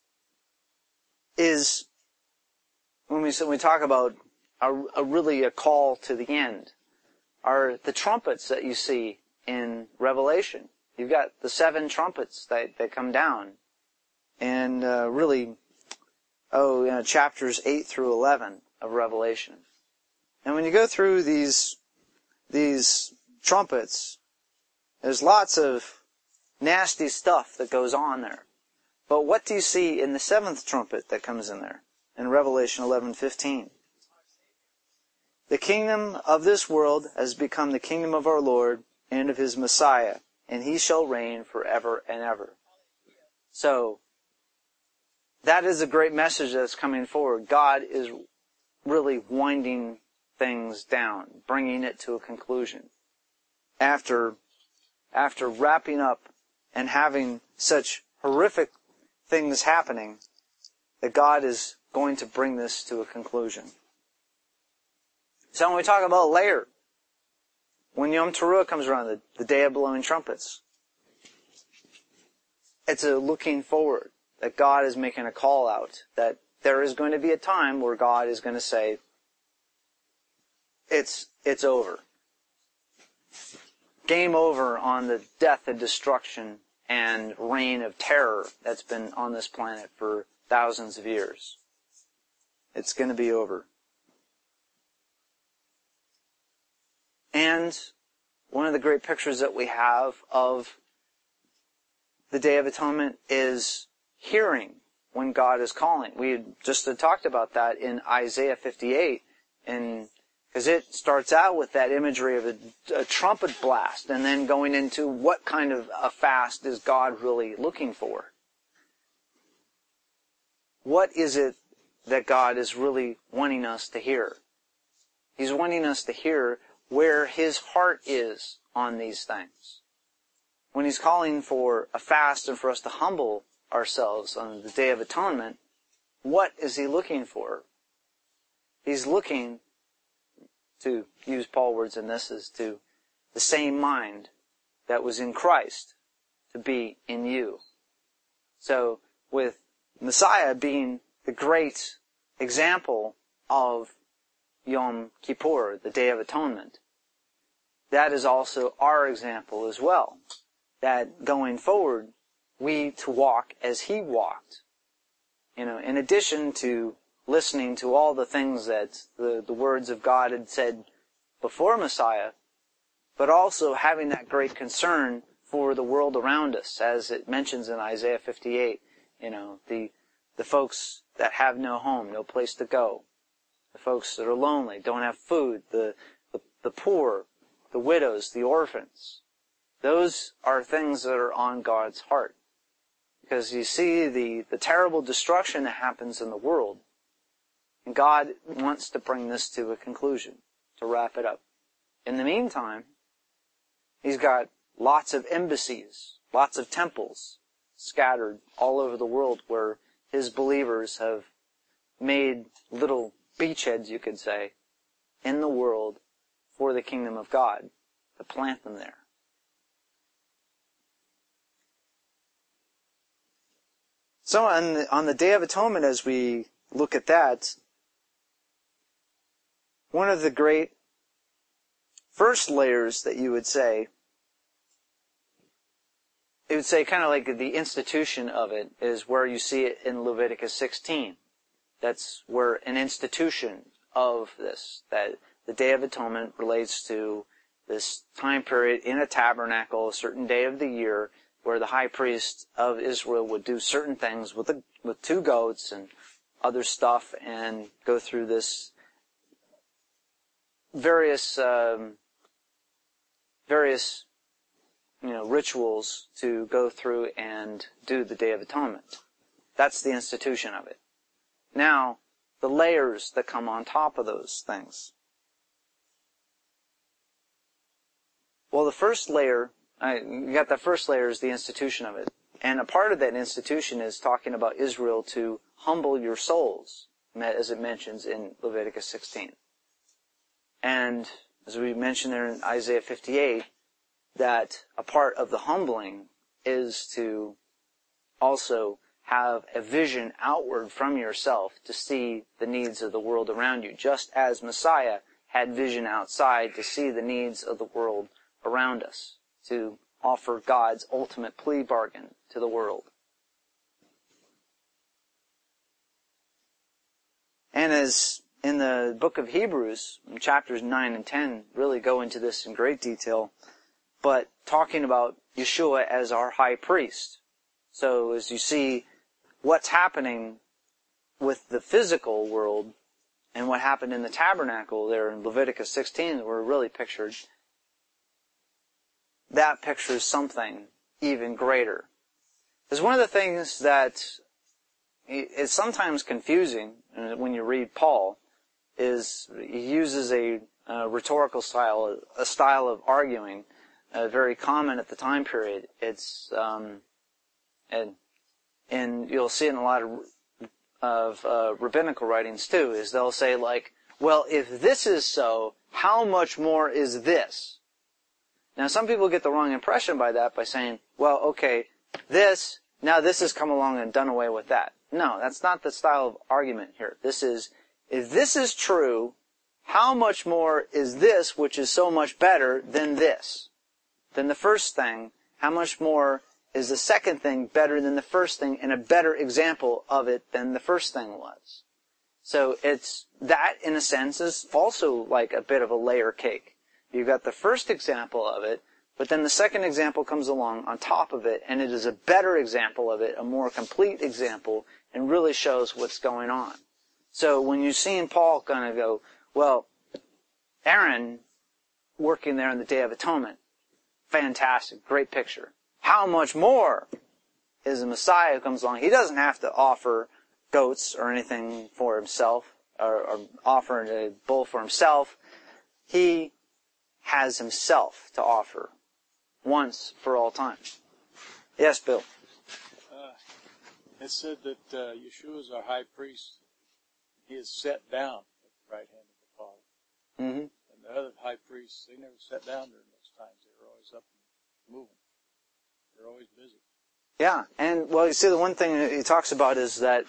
is when we talk about really a call to the end, are the trumpets that you see in Revelation. You've got the 7 trumpets that come down, and chapters 8 through 11 of Revelation. And when you go through these trumpets, there's lots of nasty stuff that goes on there. But what do you see in the 7th trumpet that comes in there in Revelation 11:15? The kingdom of this world has become the kingdom of our Lord and of His Messiah, and He shall reign forever and ever. So, that is a great message that's coming forward. God is really winding things down, bringing it to a conclusion. After wrapping up and having such horrific things happening, that God is going to bring this to a conclusion. So when we talk about layer, when Yom Teruah comes around, the day of blowing trumpets, it's a looking forward, that God is making a call out, that there is going to be a time where God is going to say, it's over. Game over on the death and destruction and reign of terror that's been on this planet for thousands of years. It's going to be over. And one of the great pictures that we have of the Day of Atonement is hearing when God is calling. We had just talked about that in Isaiah 58, because it starts out with that imagery of a trumpet blast, and then going into what kind of a fast is God really looking for. What is it that God is really wanting us to hear? He's wanting us to hear where his heart is on these things. When he's calling for a fast and for us to humble ourselves on the Day of Atonement, what is he looking for? He's looking, to use Paul's words in this, is to the same mind that was in Christ to be in you. So, with Messiah being the great example of Yom Kippur, the Day of Atonement, that is also our example as well. That going forward, we to walk as he walked. In addition to listening to all the things that the words of God had said before Messiah, but also having that great concern for the world around us, as it mentions in Isaiah 58, the folks that have no home, no place to go, the folks that are lonely, don't have food, the poor, the widows, the orphans. Those are things that are on God's heart. Because you see the terrible destruction that happens in the world. And God wants to bring this to a conclusion, to wrap it up. In the meantime, he's got lots of embassies, lots of temples scattered all over the world where his believers have made little beachheads, you could say, in the world for the kingdom of God, to plant them there. So on the Day of Atonement, as we look at that, one of the great first layers that you would say, it would say kind of like the institution of it is where you see it in Leviticus 16. That's where an institution of this, that the Day of Atonement relates to this time period in a tabernacle, a certain day of the year, where the high priest of Israel would do certain things with 2 goats and other stuff and go through this various rituals to go through and do the Day of Atonement. That's the institution of it. Now, the layers that come on top of those things. Well, the first layer, you got that first layer is the institution of it. And a part of that institution is talking about Israel to humble your souls, as it mentions in Leviticus 16. And as we mentioned there in Isaiah 58, that a part of the humbling is to also have a vision outward from yourself to see the needs of the world around you, just as Messiah had vision outside to see the needs of the world around us, to offer God's ultimate plea bargain to the world. And as in the book of Hebrews, chapters 9 and 10 really go into this in great detail, but talking about Yeshua as our high priest. So as you see what's happening with the physical world and what happened in the tabernacle there in Leviticus 16 were really pictured, that pictures something even greater. Because one of the things that is sometimes confusing when you read Paul is he uses a rhetorical style, a style of arguing, very common at the time period. It's and you'll see it in a lot of rabbinical writings too. Is they'll say like, well, if this is so, how much more is this? Now, some people get the wrong impression by that by saying, well, okay, now this has come along and done away with that. No, that's not the style of argument here. This is, if this is true, how much more is this, which is so much better than this? Than the first thing, how much more is the second thing better than the first thing and a better example of it than the first thing was? So it's, that in a sense is also like a bit of a layer cake. You've got the first example of it, but then the second example comes along on top of it, and it is a better example of it, a more complete example, and really shows what's going on. So when you're seeing Paul kind of go, well, Aaron working there on the Day of Atonement, fantastic, great picture. How much more is the Messiah who comes along? He doesn't have to offer goats or anything for himself, or offer a bull for himself. He has himself to offer once for all time. Yes, Bill? It said that Yeshua is our high priest. He is set down at the right hand of the Father. Mm-hmm. And the other high priests, they never sat down during those times. They were always up and moving. They're always busy. Yeah, and well, you see, the one thing that he talks about is that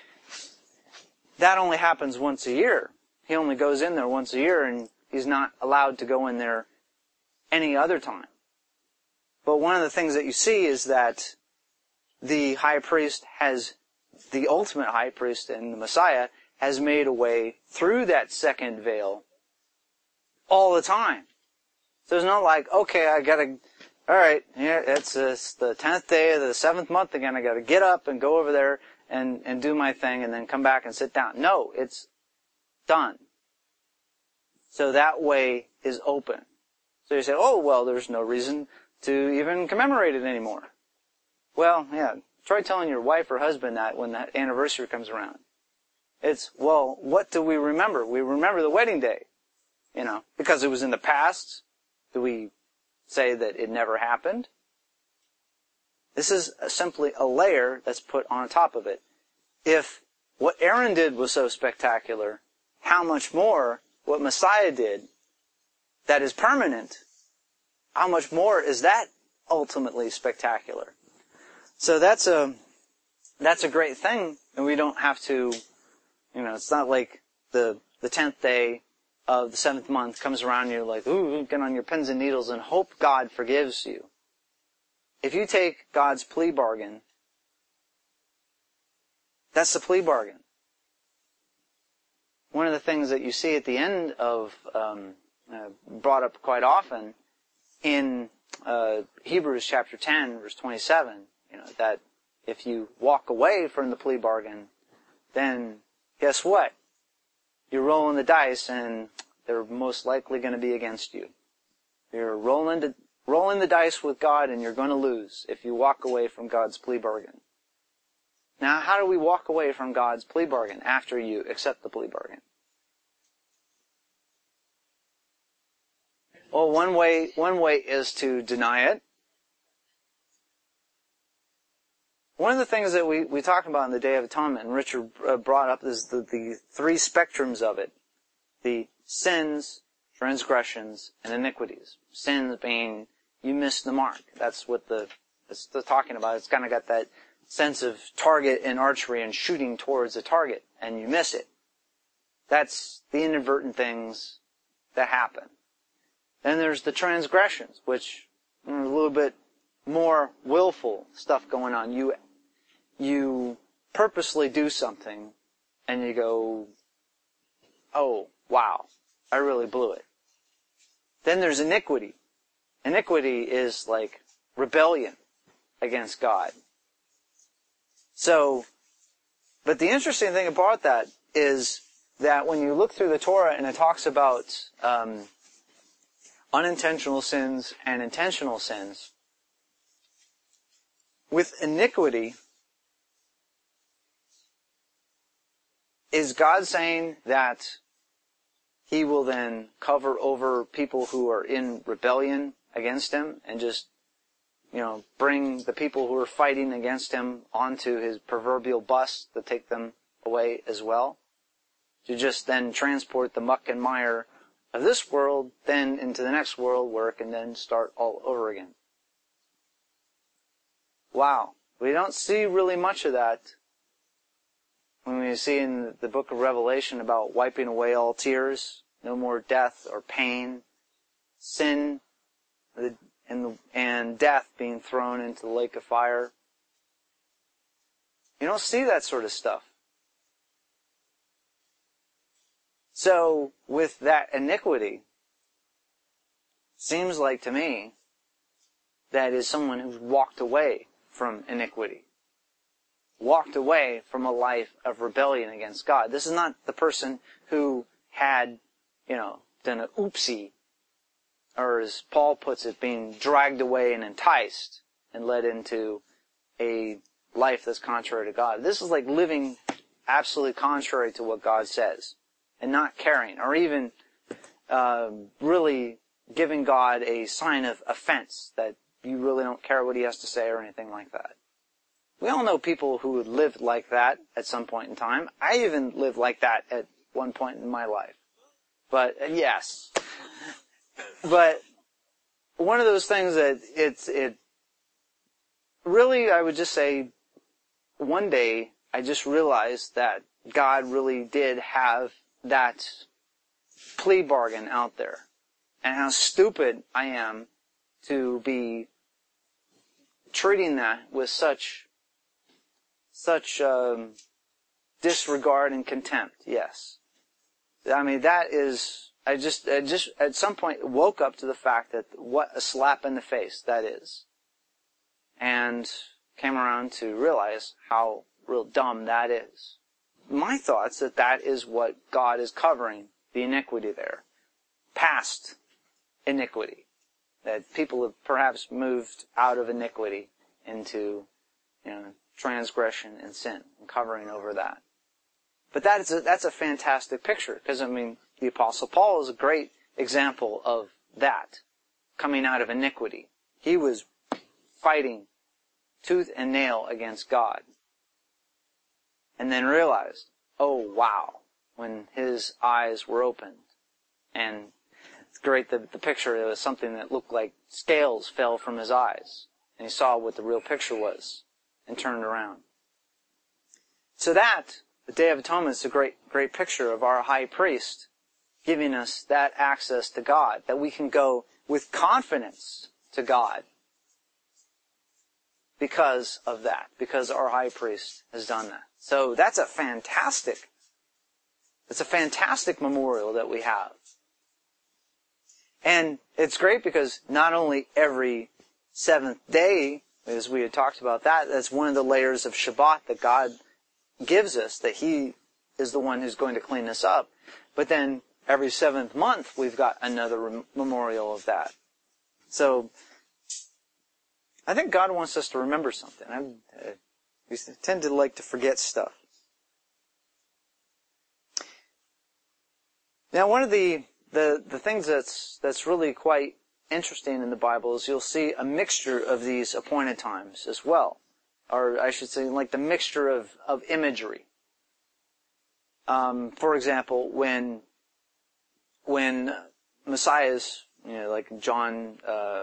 only happens once a year. He only goes in there once a year, and he's not allowed to go in there any other time. But one of the things that you see is that the high priest the ultimate high priest and the Messiah has made a way through that second veil all the time. So it's not like, okay, alright, yeah, it's the 10th day of the 7th month again, I gotta get up and go over there and do my thing and then come back and sit down. No, it's done. So that way is open. So you say, oh, well, there's no reason to even commemorate it anymore. Well, yeah, try telling your wife or husband that when that anniversary comes around. It's, well, what do we remember? We remember the wedding day, because it was in the past. Do we say that it never happened? This is simply a layer that's put on top of it. If what Aaron did was so spectacular, how much more what Messiah did that is permanent, how much more is that ultimately spectacular? So that's a great thing, and we don't have to, it's not like the 10th day of the 7th month comes around and you're like, ooh, get on your pins and needles and hope God forgives you. If you take God's plea bargain, that's the plea bargain. One of the things that you see at the end of, brought up quite often in Hebrews chapter 10, verse 27, that if you walk away from the plea bargain, then guess what? You're rolling the dice, and they're most likely going to be against you. You're rolling the dice with God, and you're going to lose if you walk away from God's plea bargain. Now, how do we walk away from God's plea bargain after you accept the plea bargain? Well, one way is to deny it. One of the things that we talk about in the Day of Atonement, and Richard brought up, is the three spectrums of it. The sins, transgressions, and iniquities. Sins being, you missed the mark. That's what it's talking about. It's kind of got that sense of target in archery and shooting towards a target, and you miss it. That's the inadvertent things that happen. Then there's the transgressions, which are a little bit more willful stuff going on. You purposely do something, and you go, oh, wow, I really blew it. Then there's iniquity. Iniquity is like rebellion against God. So, but the interesting thing about that is that when you look through the Torah and it talks about unintentional sins and intentional sins, with iniquity, is God saying that He will then cover over people who are in rebellion against Him and just, bring the people who are fighting against Him onto His proverbial bus to take them away as well? To just then transport the muck and mire of this world then into the next world where it can then start all over again? Wow. We don't see really much of that when we see in the book of Revelation about wiping away all tears, no more death or pain, sin, and death being thrown into the lake of fire. You don't see that sort of stuff. So, with that iniquity, seems like to me that is someone who's walked away from iniquity. Walked away from a life of rebellion against God. This is not the person who had, done an oopsie, or as Paul puts it, being dragged away and enticed and led into a life that's contrary to God. This is like living absolutely contrary to what God says and not caring, or even really giving God a sign of offense, that you really don't care what he has to say or anything like that. We all know people who would live like that at some point in time. I even lived like that at one point in my life. But, yes. But one of those things that it really, I would just say, one day I just realized that God really did have that plea bargain out there. And how stupid I am to be treating that with such disregard and contempt. Yes. I mean, that is, I just at some point woke up to the fact that what a slap in the face that is. And came around to realize how real dumb that is. My thoughts that is what God is covering, the iniquity there. Past iniquity. That people have perhaps moved out of iniquity into, transgression and sin, and covering over that. But that's a fantastic picture, because, the Apostle Paul is a great example of that, coming out of iniquity. He was fighting tooth and nail against God. And then realized, oh wow, when his eyes were opened. And it's great, the picture, it was something that looked like scales fell from his eyes. And he saw what the real picture was, and turned around. So that, the Day of Atonement, is a great picture of our high priest giving us that access to God, that we can go with confidence to God because of that, because our high priest has done that. So that's a fantastic memorial that we have. And it's great because not only every seventh day, as we had talked about that's one of the layers of Shabbat that God gives us, that he is the one who's going to clean us up. But then every 7th month, we've got another memorial of that. So I think God wants us to remember something. We tend to like to forget stuff. Now, one of the things that's really quite interesting in the Bible is you'll see a mixture of these appointed times as well. Or I should say, like the mixture of imagery. For example, when Messiah's, like John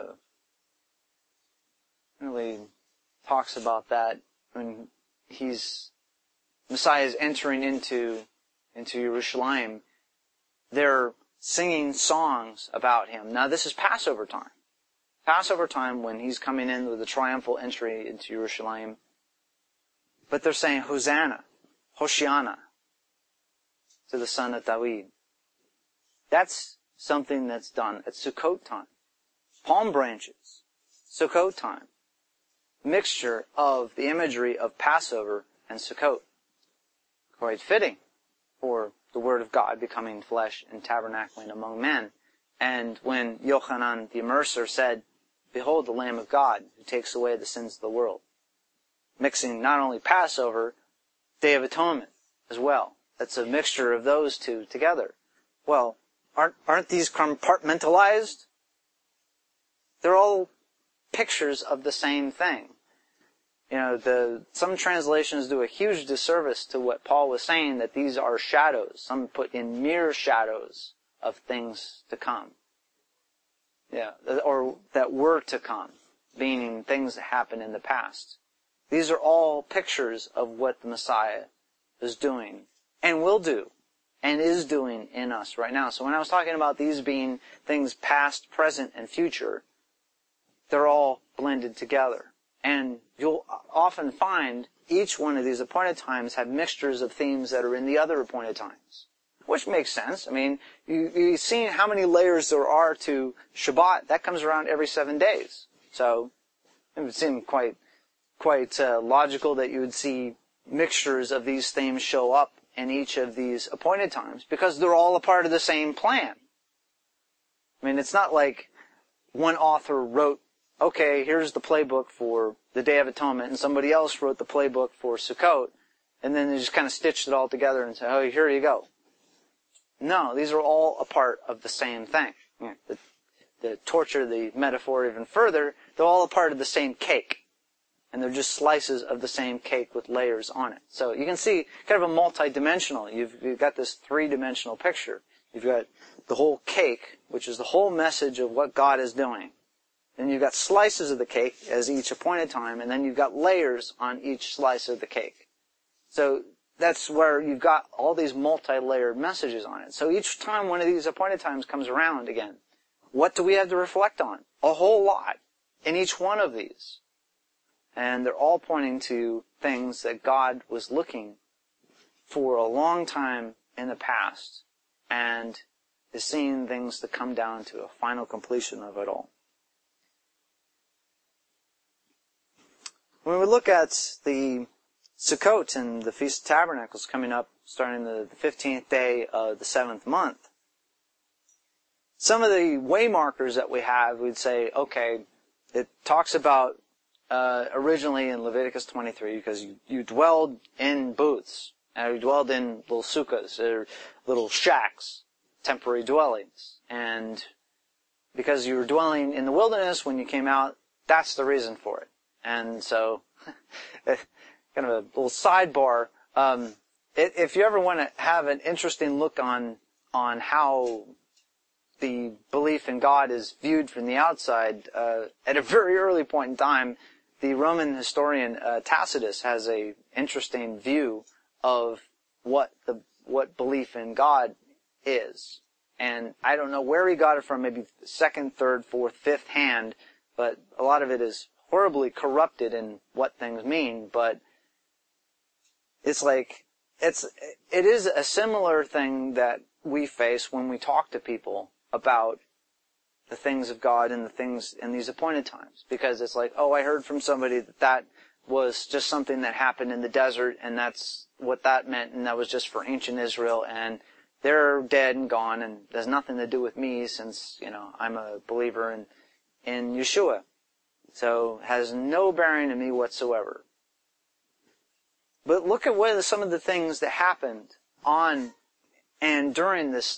really talks about that, when Messiah's entering into Jerusalem, they're singing songs about him. Now, this is Passover time. Passover time, when he's coming in with a triumphal entry into Jerusalem. But they're saying, Hosanna, Hoshiana, to the son of David. That's something that's done at Sukkot time. Palm branches, Sukkot time. Mixture of the imagery of Passover and Sukkot. Quite fitting for the Word of God becoming flesh and tabernacling among men. And when Yochanan the Immerser said, behold the Lamb of God who takes away the sins of the world. Mixing not only Passover, Day of Atonement as well. That's a mixture of those two together. Well, aren't these compartmentalized? They're all pictures of the same thing. Some translations do a huge disservice to what Paul was saying, that these are shadows. Some put in mere shadows of things to come. Yeah, or that were to come, meaning things that happened in the past. These are all pictures of what the Messiah is doing, and will do, and is doing in us right now. So when I was talking about these being things past, present, and future, they're all blended together. And you'll often find each one of these appointed times have mixtures of themes that are in the other appointed times. Which makes sense. You've seen how many layers there are to Shabbat. That comes around every 7 days. So it would seem quite logical that you would see mixtures of these themes show up in each of these appointed times, because they're all a part of the same plan. It's not like one author wrote, okay, here's the playbook for the Day of Atonement, and somebody else wrote the playbook for Sukkot, and then they just kind of stitched it all together and said, oh, here you go. No, these are all a part of the same thing. To torture the metaphor even further, they're all a part of the same cake. And they're just slices of the same cake with layers on it. So you can see kind of a multi-dimensional. You've got this three-dimensional picture. You've got the whole cake, which is the whole message of what God is doing. Then you've got slices of the cake as each appointed time, and then you've got layers on each slice of the cake. So that's where you've got all these multi-layered messages on it. So each time one of these appointed times comes around again, what do we have to reflect on? A whole lot in each one of these. And they're all pointing to things that God was looking for a long time in the past and is seeing things that come down to a final completion of it all. When we look at the Sukkot and the Feast of Tabernacles coming up starting the 15th day of the 7th month, some of the way markers that we have, we'd say, okay, it talks about originally in Leviticus 23, because you dwelled in booths, and you dwelled in little sukkahs, or little shacks, temporary dwellings. And because you were dwelling in the wilderness when you came out, that's the reason for it. And so, kind of a little sidebar, if you ever want to have an interesting look on how the belief in God is viewed from the outside, at a very early point in time, the Roman historian Tacitus has a interesting view of what belief in God is. And I don't know where he got it from, maybe second, third, fourth, fifth hand, but a lot of it is horribly corrupted in what things mean. But it's like, it is a similar thing that we face when we talk to people about the things of God and the things in these appointed times. Because it's like, oh, I heard from somebody that was just something that happened in the desert, and that's what that meant, and that was just for ancient Israel, and they're dead and gone, and there's nothing to do with me since, I'm a believer in Yeshua. So, has no bearing on me whatsoever. But look at what some of the things that happened on and during the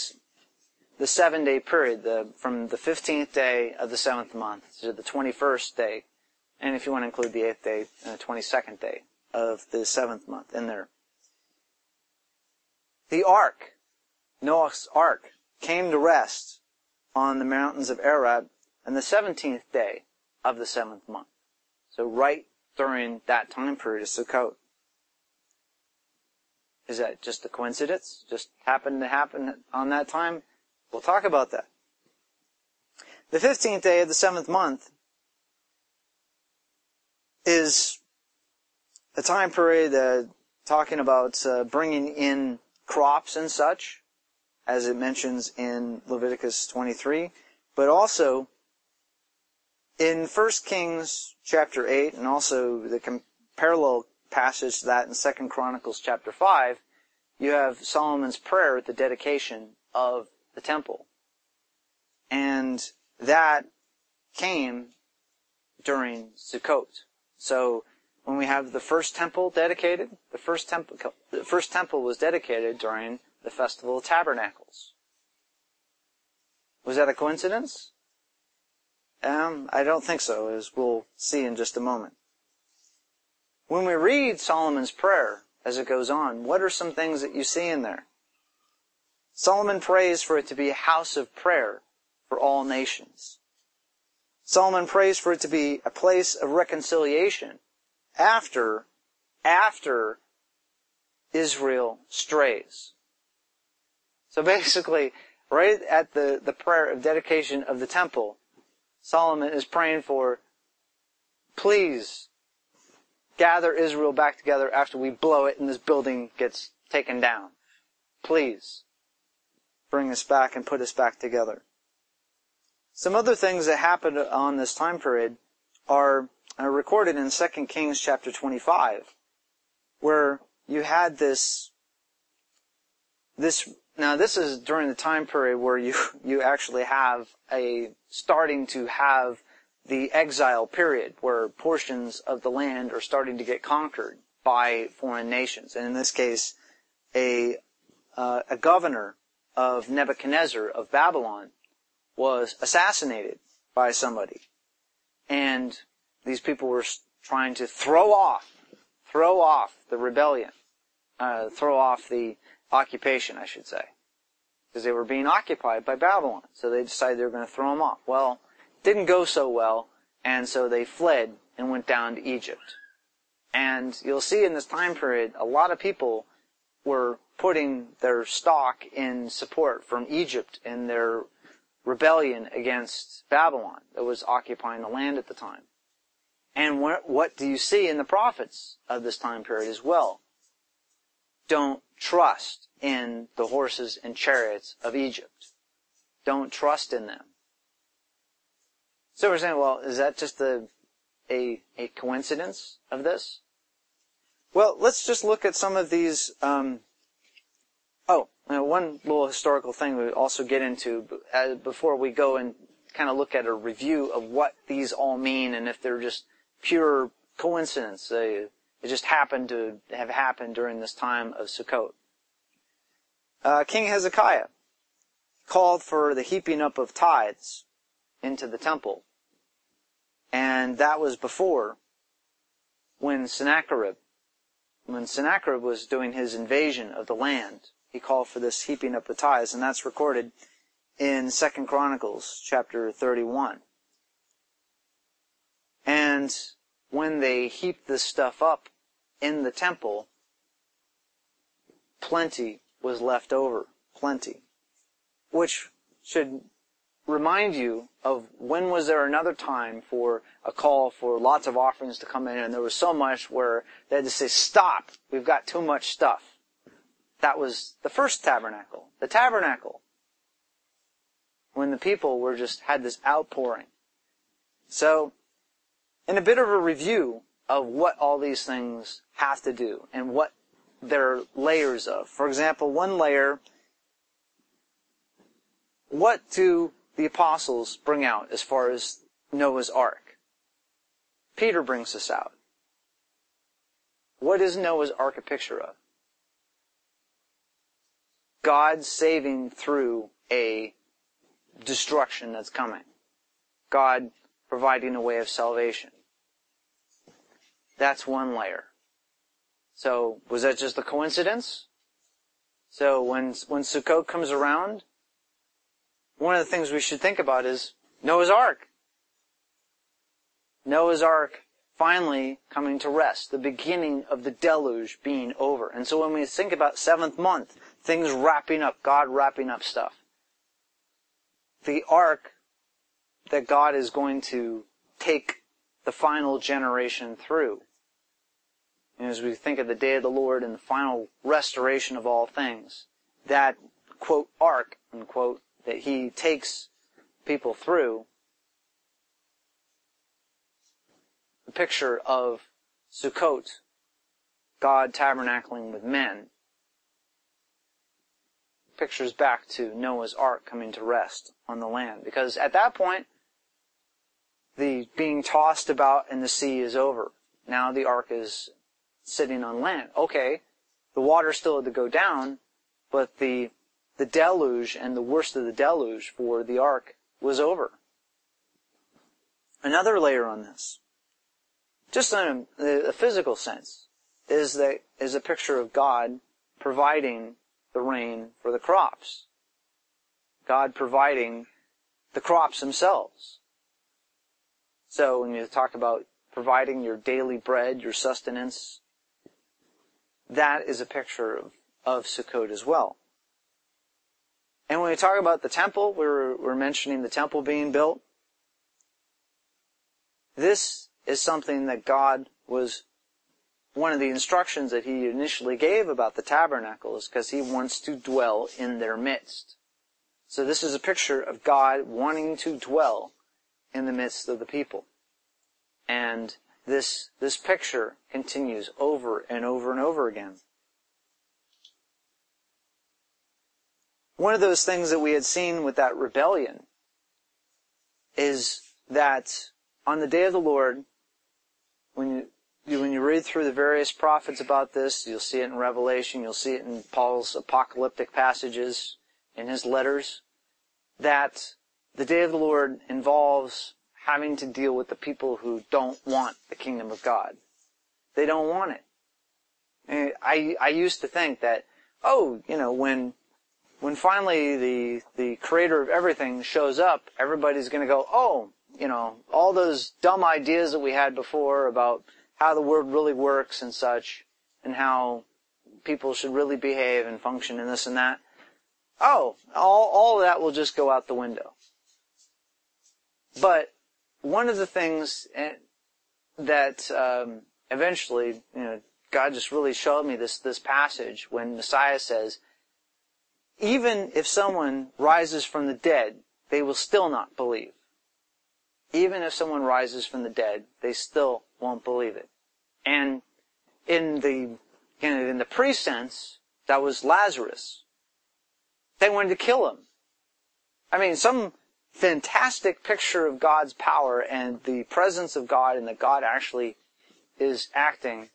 7-day period, from the 15th day of the 7th month to the 21st day, and if you want to include the 8th day and the 22nd day of the 7th month in there. The ark, Noah's ark, came to rest on the mountains of Arab on the 17th day of the 7th month. So right during that time period of Sukkot. Is that just a coincidence? Just happened to happen on that time? We'll talk about that. The 15th day of the 7th month is a time period talking about bringing in crops and such, as it mentions in Leviticus 23, but also in 1 Kings chapter 8, and also the parallel passage to that in 2 Chronicles chapter 5, you have Solomon's prayer at the dedication of the temple. And that came during Sukkot. So when we have the first temple dedicated, the first temple was dedicated during the Festival of Tabernacles. Was that a coincidence? I don't think so, as we'll see in just a moment. When we read Solomon's prayer as it goes on, what are some things that you see in there? Solomon prays for it to be a house of prayer for all nations. Solomon prays for it to be a place of reconciliation after Israel strays. So basically, right at the prayer of dedication of the temple, Solomon is praying for, please gather Israel back together after we blow it and this building gets taken down. Please bring us back and put us back together. Some other things that happened on this time period are recorded in 2 Kings chapter 25, where you had this. Now this is during the time period where you actually have starting to have the exile period, where portions of the land are starting to get conquered by foreign nations. And in this case, a governor of Nebuchadnezzar of Babylon was assassinated by somebody. And these people were trying to throw off the rebellion, throw off the occupation, I should say. Because they were being occupied by Babylon. So they decided they were going to throw them off. Well, it didn't go so well, and so they fled and went down to Egypt. And you'll see in this time period, a lot of people were putting their stock in support from Egypt in their rebellion against Babylon that was occupying the land at the time. And what do you see in the prophets of this time period as well? Don't trust in the horses and chariots of Egypt. Don't trust in them. So we're saying, well, is that just a coincidence of this? Well, let's just look at some of these. One little historical thing we also get into before we go and kind of look at a review of what these all mean and if they're just pure coincidence. It just happened to have happened during this time of Sukkot. King Hezekiah called for the heaping up of tithes into the temple. And that was before when Sennacherib was doing his invasion of the land. He called for this heaping up of tithes, and that's recorded in 2 Chronicles chapter 31. And when they heaped this stuff up in the temple, plenty was left over. Plenty. Which should remind you of when was there another time for a call for lots of offerings to come in, and there was so much where they had to say, stop, we've got too much stuff. That was the first tabernacle. The tabernacle. When the people had this outpouring. So, in a bit of a review of what all these things have to do and what they're layers of. For example, one layer, what do the apostles bring out as far as Noah's Ark? Peter brings this out. What is Noah's Ark a picture of? God saving through a destruction that's coming. God providing a way of salvation. That's one layer. So, was that just a coincidence? So, when Sukkot comes around, one of the things we should think about is Noah's Ark. Noah's Ark finally coming to rest. The beginning of the deluge being over. And so when we think about 7th month, things wrapping up, God wrapping up stuff. The ark that God is going to take the final generation through. And as we think of the day of the Lord and the final restoration of all things, that, quote, ark, unquote, that He takes people through, the picture of Sukkot, God tabernacling with men, pictures back to Noah's Ark coming to rest on the land. Because at that point, the being tossed about in the sea is over. Now the ark is sitting on land. Okay, the water still had to go down, but the deluge and the worst of the deluge for the ark was over. Another layer on this, just in a physical sense, is a picture of God providing the rain for the crops. God providing the crops themselves. So when you talk about providing your daily bread, your sustenance, that is a picture of Sukkot as well. And when we talk about the temple, we're mentioning the temple being built. This is something that God was, one of the instructions that He initially gave about the tabernacle is because He wants to dwell in their midst. So this is a picture of God wanting to dwell in the midst of the people. And this picture continues over and over and over again. One of those things that we had seen with that rebellion is that on the day of the Lord, when you read through the various prophets about this, you'll see it in Revelation, you'll see it in Paul's apocalyptic passages, in his letters that the day of the Lord involves having to deal with the people who don't want the kingdom of God. They don't want it. And I used to think that, when finally the creator of everything shows up, everybody's going to go, all those dumb ideas that we had before about how the world really works and such, and how people should really behave and function and this and that. All of that will just go out the window. But one of the things that eventually, God just really showed me this passage when Messiah says, even if someone rises from the dead, they will still not believe. Even if someone rises from the dead, they still won't believe it. And in the pre-sense, that was Lazarus. They wanted to kill him. I mean, some fantastic picture of God's power and the presence of God, and that God actually is acting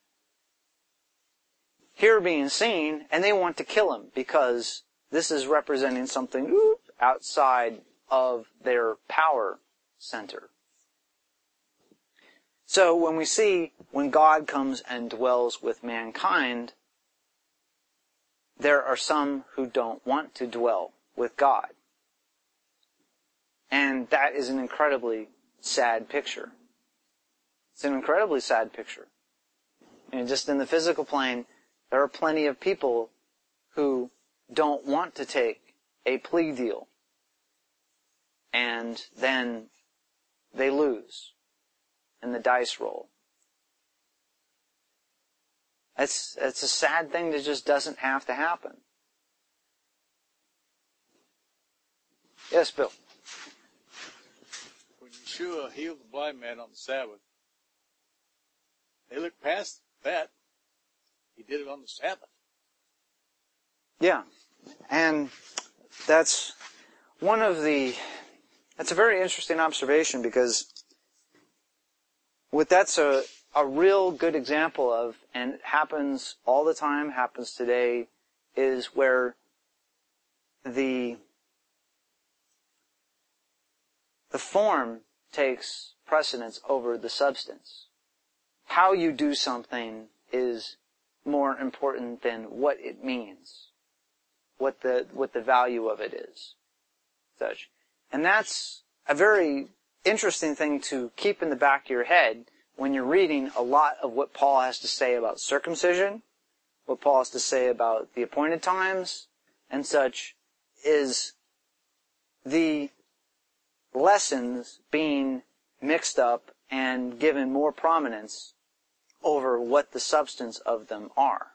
here being seen, and they want to kill him because this is representing something outside of their power center. So when God comes and dwells with mankind, there are some who don't want to dwell with God. And that is an incredibly sad picture. It's an incredibly sad picture. And just in the physical plane, there are plenty of people who don't want to take a plea deal. And then they lose in the dice roll. It's a sad thing that just doesn't have to happen. Yes, Bill. When Yeshua healed the blind man on the Sabbath, they looked past that. He did it on the Sabbath. Yeah. And that's a very interesting observation, because that's a real good example of, and it happens all the time, happens today, is where the form takes precedence over the substance. How you do something is more important than what it means, what the value of it is. Such. And that's a very interesting thing to keep in the back of your head when you're reading a lot of what Paul has to say about circumcision, what Paul has to say about the appointed times and such, is the lessons being mixed up and given more prominence over what the substance of them are.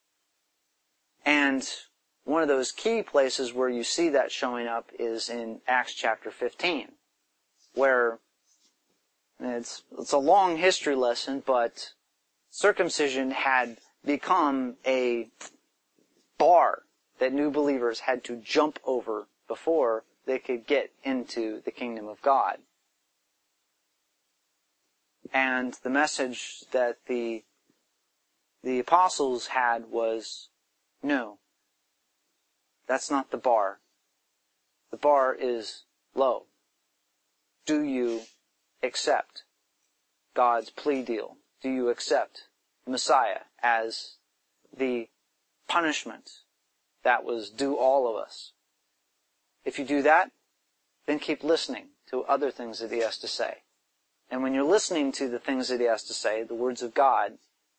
And one of those key places where you see that showing up is in Acts chapter 15, where it's a long history lesson, but circumcision had become a bar that new believers had to jump over before they could get into the kingdom of God. And the message that the apostles had was, no, that's not the bar. The bar is low. Do you accept God's plea deal? Do you accept Messiah as the punishment that was due all of us? If you do that, then keep listening to other things that he has to say. And when you're listening to the things that he has to say, the words of God,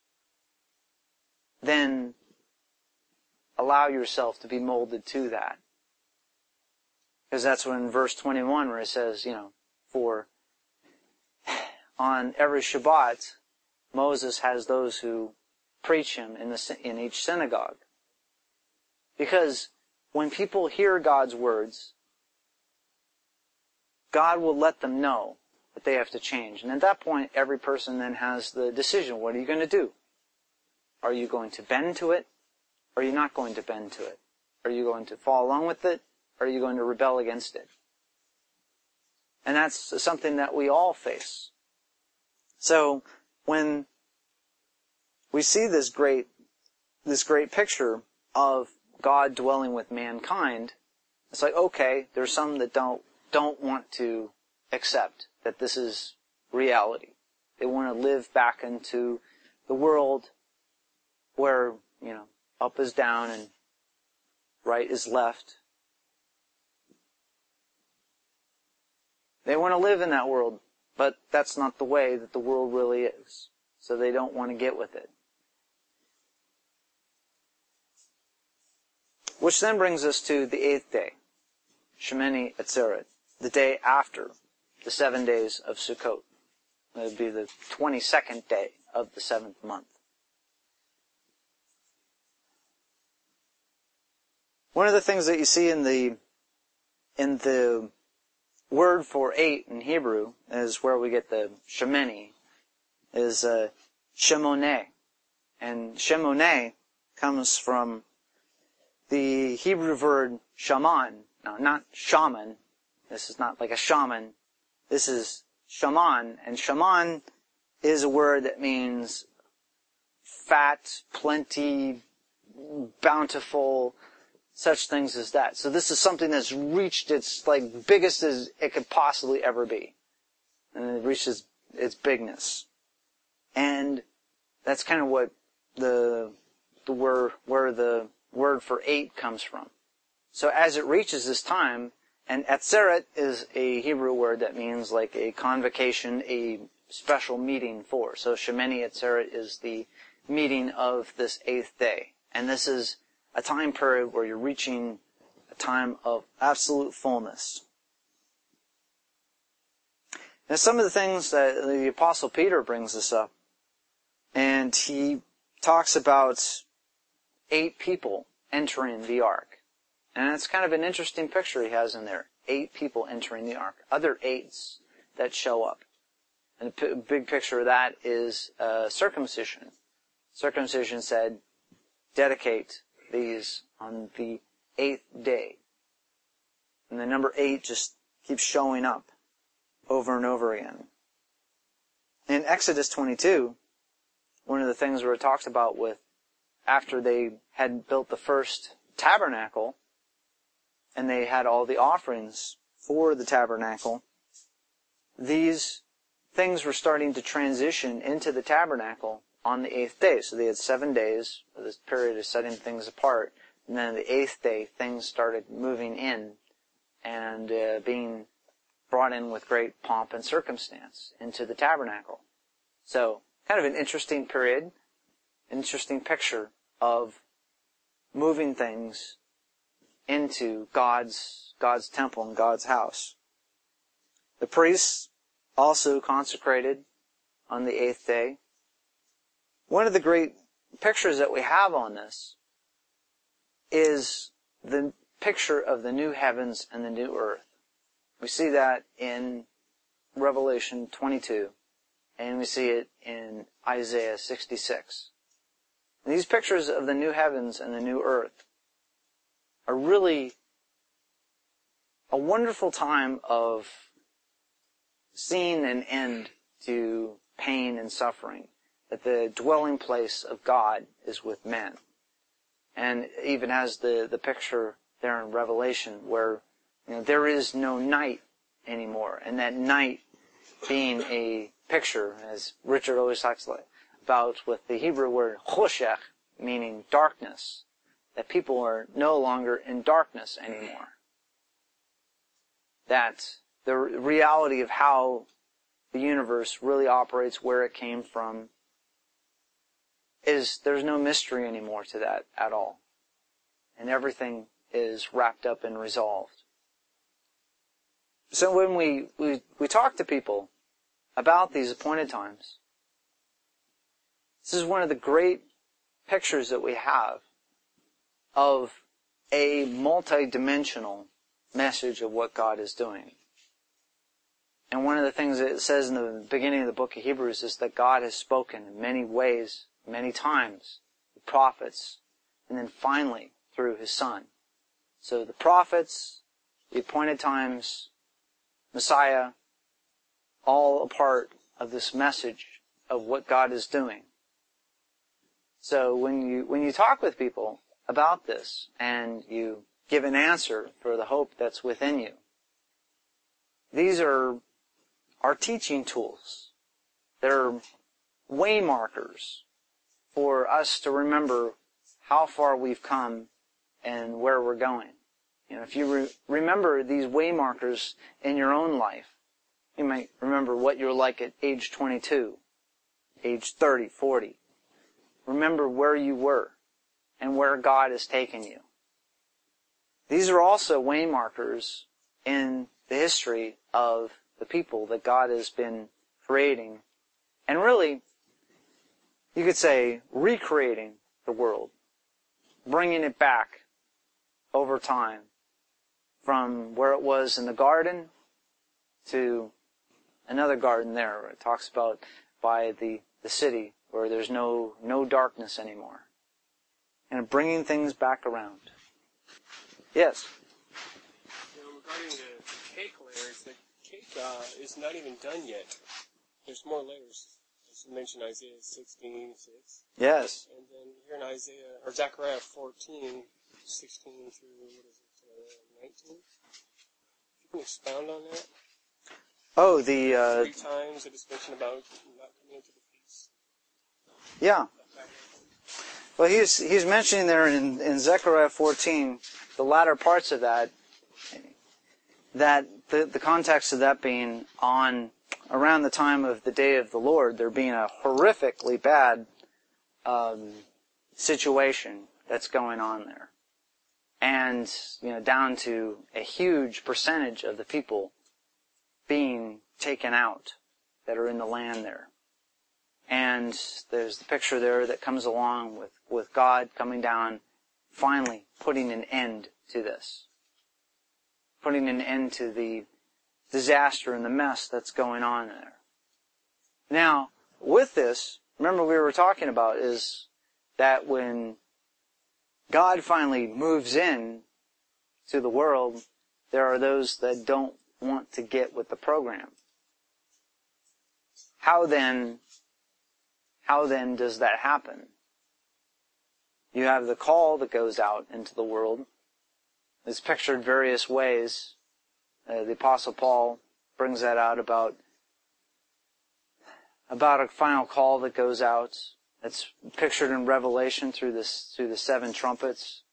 then allow yourself to be molded to that. Because that's when verse 21 where it says, for on every Shabbat, Moses has those who preach him in each synagogue. Because when people hear God's words, God will let them know that they have to change. And at that point, every person then has the decision, what are you going to do? Are you going to bend to it? Or are you not going to bend to it? Are you going to follow along with it? Or are you going to rebel against it? And that's something that we all face. So when we see this great picture of God dwelling with mankind, It's like, okay, there's some that don't want to accept that this is reality. They want to live back into the world where, up is down and right is left. They want to live in that world, but that's not the way that the world really is. So they don't want to get with it. Which then brings us to the 8th day, Shemini Atzeret, the day after the 7 days of Sukkot. It would be the 22nd day of the 7th month. One of the things that you see in the word for 8 in Hebrew is where we get the Shemini, is Shemoneh. And Shemoneh comes from the Hebrew word shaman. Now, not shaman. This is not like a shaman. This is shaman. And shaman is a word that means fat, plenty, bountiful, such things as that. So this is something that's reached its biggest as it could possibly ever be. And it reaches its bigness. And that's kind of what where the word for 8 comes from. So as it reaches this time, and Atzeret is a Hebrew word that means like a convocation, a special meeting for. So Shemini Atzeret is the meeting of this 8th day. And this is a time period where you're reaching a time of absolute fullness. Now some of the things that the Apostle Peter brings us up, and he talks about 8 people entering the ark. And it's kind of an interesting picture he has in there. 8 people entering the ark. Other 8s that show up. And a big picture of that is circumcision. Circumcision said, dedicate these on the 8th day. And the number 8 just keeps showing up over and over again. In Exodus 22, one of the things where it talks about with after they had built the first tabernacle, and they had all the offerings for the tabernacle, these things were starting to transition into the tabernacle on the 8th day. So they had 7 days of this period of setting things apart, and then the 8th day, things started moving in and being brought in with great pomp and circumstance into the tabernacle. So, kind of an interesting period, an interesting picture of moving things into God's temple and God's house. The priests also consecrated on the 8th day. One of the great pictures that we have on this is the picture of the new heavens and the new earth. We see that in Revelation 22, and we see it in Isaiah 66. And these pictures of the new heavens and the new earth are really a wonderful time of seeing an end to pain and suffering, that the dwelling place of God is with men. And even as the picture there in Revelation where there is no night anymore, and that night being a picture, as Richard always talks about with the Hebrew word choshech, meaning darkness, that people are no longer in darkness anymore. That the reality of how the universe really operates, where it came from, is there's no mystery anymore to that at all. And everything is wrapped up and resolved. So when we talk to people about these appointed times, this is one of the great pictures that we have of a multi-dimensional message of what God is doing. And one of the things that it says in the beginning of the book of Hebrews is that God has spoken in many ways, many times, the prophets, and then finally through His Son. So the prophets, the appointed times, Messiah, all a part of this message of what God is doing. So when you talk with people about this, and you give an answer for the hope that's within you. These are our teaching tools. They're way markers for us to remember how far we've come and where we're going. You know, if you remember these way markers in your own life, you might remember what you're like at age 22, age 30, 40. Remember where you were and where God has taken you. These are also way markers in the history of the people that God has been creating, and really, you could say, recreating the world, bringing it back over time from where it was in the garden to another garden there, where it talks about by the city where there's no darkness anymore, and bringing things back around. Yes? Regarding the cake layers, the cake is not even done yet. There's more layers. As you mentioned, Isaiah 16:6. Yes. And then here in Zechariah 14, 16 through, 19? You can expound on that? Oh, 3 times it is mentioned about not coming into the feast. Yeah. Well, he's mentioning there in Zechariah 14, the latter parts of that the context of that being around the time of the day of the Lord, there being a horrifically bad situation that's going on there. And, down to a huge percentage of the people being taken out that are in the land there. And there's the picture there that comes along with God coming down, finally putting an end to this. Putting an end to the disaster and the mess that's going on there. Now, with this, remember we were talking about is that when God finally moves in to the world, there are those that don't want to get with the program. How then does that happen? You have the call that goes out into the world. It's pictured various ways. The Apostle Paul brings that out about a final call that goes out. It's pictured in Revelation through the 7 trumpets.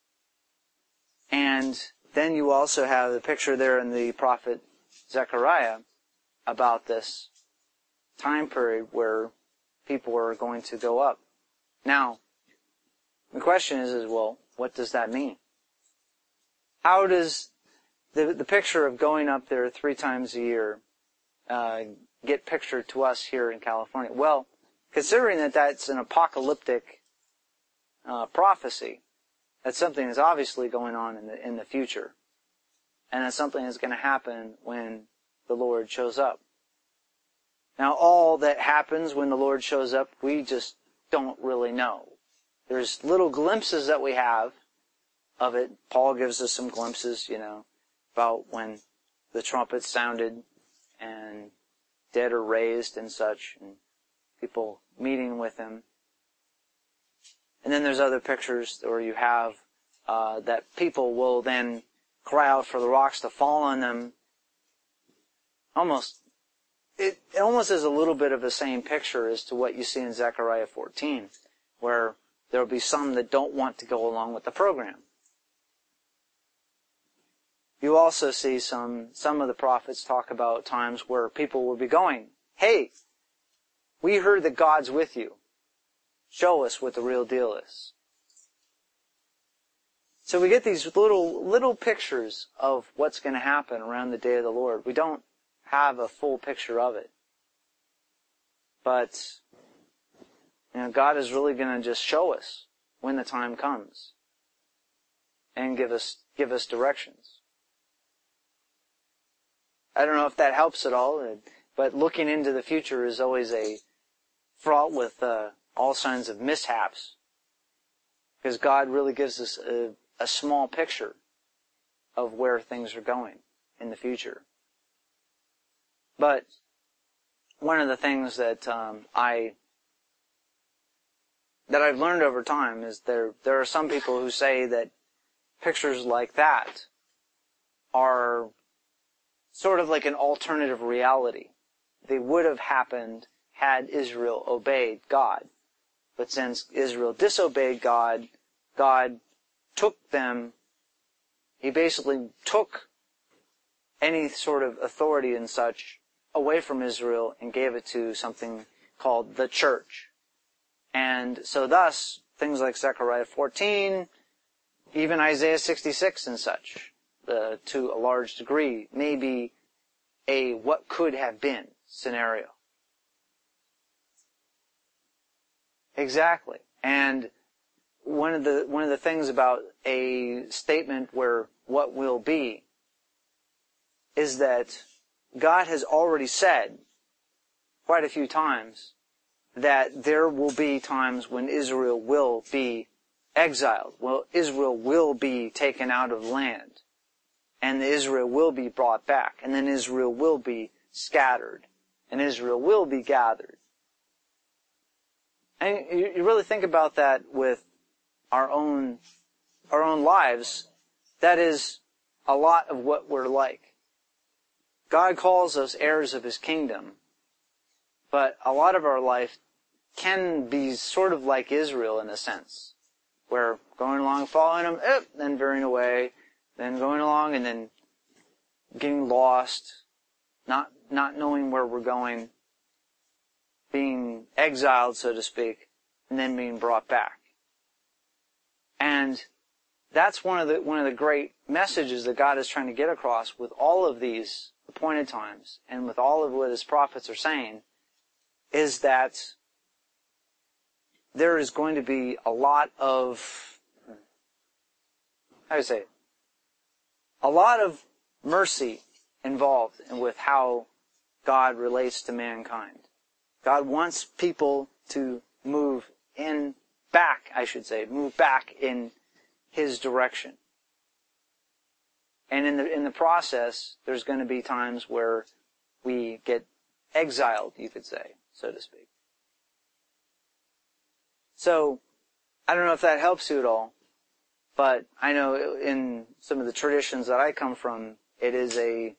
And then you also have the picture there in the prophet Zechariah about this time period where people are going to go up. Now, the question is well, what does that mean? How does the picture of going up there 3 times a year get pictured to us here in California? Well, considering that that's an apocalyptic prophecy, that's something that's obviously going on in the future, and that's something that's going to happen when the Lord shows up. Now, all that happens when the Lord shows up, we just don't really know. There's little glimpses that we have of it. Paul gives us some glimpses, about when the trumpet sounded and dead are raised and such, and people meeting with him. And then there's other pictures where you have that people will then cry out for the rocks to fall on them. It almost is a little bit of the same picture as to what you see in Zechariah 14, where there will be some that don't want to go along with the program. You also see some of the prophets talk about times where people will be going, hey, we heard that God's with you. Show us what the real deal is. So we get these little pictures of what's going to happen around the day of the Lord. We don't have a full picture of it. But, God is really going to just show us when the time comes and give us directions. I don't know if that helps at all, but looking into the future is always fraught with all kinds of mishaps, because God really gives us a small picture of where things are going in the future. But one of the things that I've learned over time is there are some people who say that pictures like that are sort of like an alternative reality. They would have happened had Israel obeyed God. But since Israel disobeyed God, God took them, He basically took any sort of authority and such away from Israel and gave it to something called the church. And so thus, things like Zechariah 14, even Isaiah 66 and such, to a large degree, may be a what could have been scenario. Exactly. And one of the things about a statement where what will be is that God has already said quite a few times that there will be times when Israel will be exiled. Well, Israel will be taken out of land. And Israel will be brought back. And then Israel will be scattered. And Israel will be gathered. And you really think about that with our own lives. That is a lot of what we're like. God calls us heirs of His kingdom. But a lot of our life can be sort of like Israel in a sense. Where going along, following Him, then veering away, then going along and then getting lost, not knowing where we're going, being exiled, so to speak, and then being brought back. And that's one of the great messages that God is trying to get across with all of these appointed times and with all of what His prophets are saying, is that there is going to be a lot of, a lot of mercy involved with how God relates to mankind. God wants people to move back in His direction. And in the process, there's going to be times where we get exiled, you could say, so to speak. So, I don't know if that helps you at all, but I know in some of the traditions that I come from, it's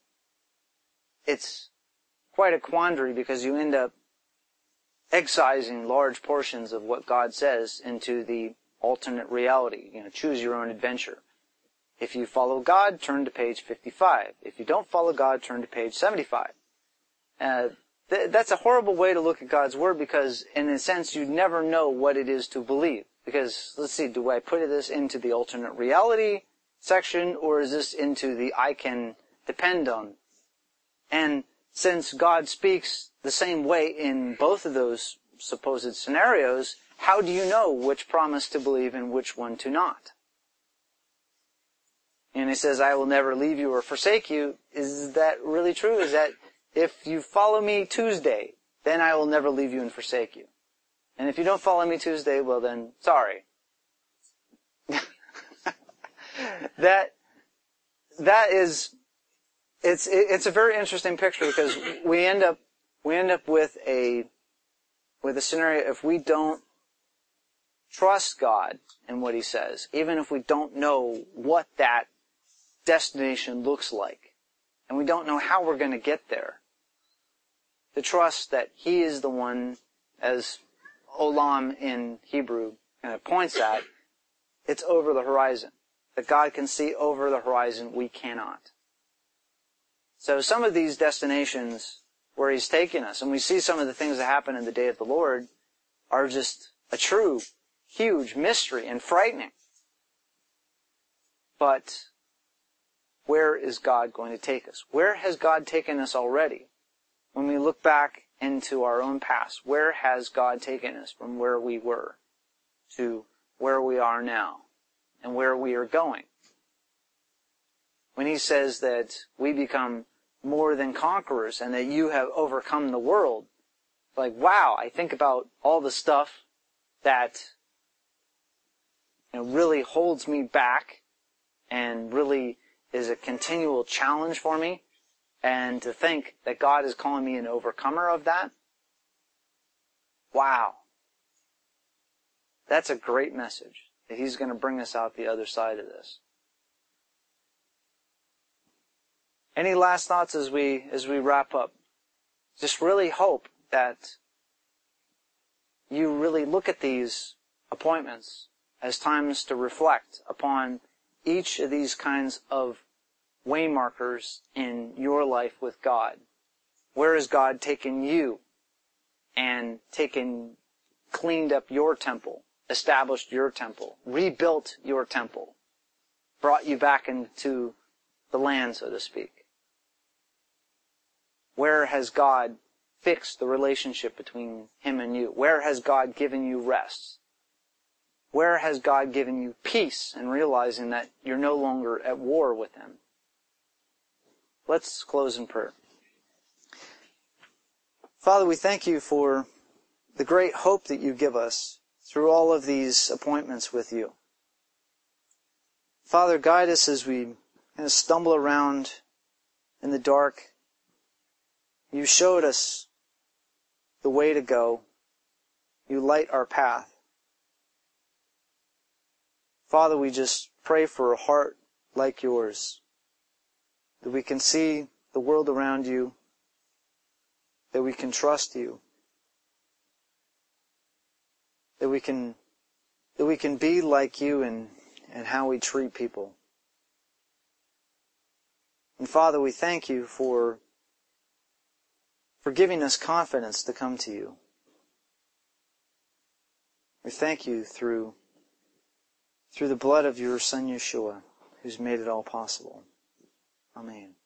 quite a quandary because you end up excising large portions of what God says into the alternate reality. Choose your own adventure. If you follow God, turn to page 55. If you don't follow God, turn to page 75. That's a horrible way to look at God's Word because, in a sense, you never know what it is to believe. Because, let's see, do I put this into the alternate reality section, or is this into the I can depend on? And since God speaks the same way in both of those supposed scenarios, how do you know which promise to believe and which one to not? And He says, I will never leave you or forsake you. Is that really true? Is that if you follow me Tuesday, then I will never leave you and forsake you. And if you don't follow me Tuesday, well then, sorry. It's a very interesting picture because we end up with a scenario if we don't trust God and what He says, even if we don't know what that destination looks like, and we don't know how we're going to get there. To trust that He is the one, as Olam in Hebrew kind of points at, it's over the horizon. That God can see over the horizon, we cannot. So some of these destinations where He's taken us, and we see some of the things that happen in the day of the Lord, are just a true, huge mystery and frightening. But where is God going to take us? Where has God taken us already? When we look back into our own past, where has God taken us from where we were to where we are now and where we are going? When He says that we become more than conquerors and that you have overcome the world, like, wow, I think about all the stuff that really holds me back and really is a continual challenge for me. And to think that God is calling me an overcomer of that, wow. That's a great message, that He's going to bring us out the other side of this. Any last thoughts as we wrap up? Just really hope that you really look at these appointments as times to reflect upon each of these kinds of waymarkers in your life with God. Where has God taken you and cleaned up your temple, established your temple, rebuilt your temple, brought you back into the land, so to speak? Where has God fixed the relationship between Him and you? Where has God given you rest? Where has God given you peace in realizing that you're no longer at war with Him? Let's close in prayer. Father, we thank you for the great hope that you give us through all of these appointments with you. Father, guide us as we kind of stumble around in the dark. You showed us the way to go. You light our path. Father, we just pray for a heart like yours, that we can see the world around you, that we can trust you, that we can be like you in how we treat people. And Father, we thank you for giving us confidence to come to you. We thank you through the blood of your Son Yeshua, who's made it all possible. Amen.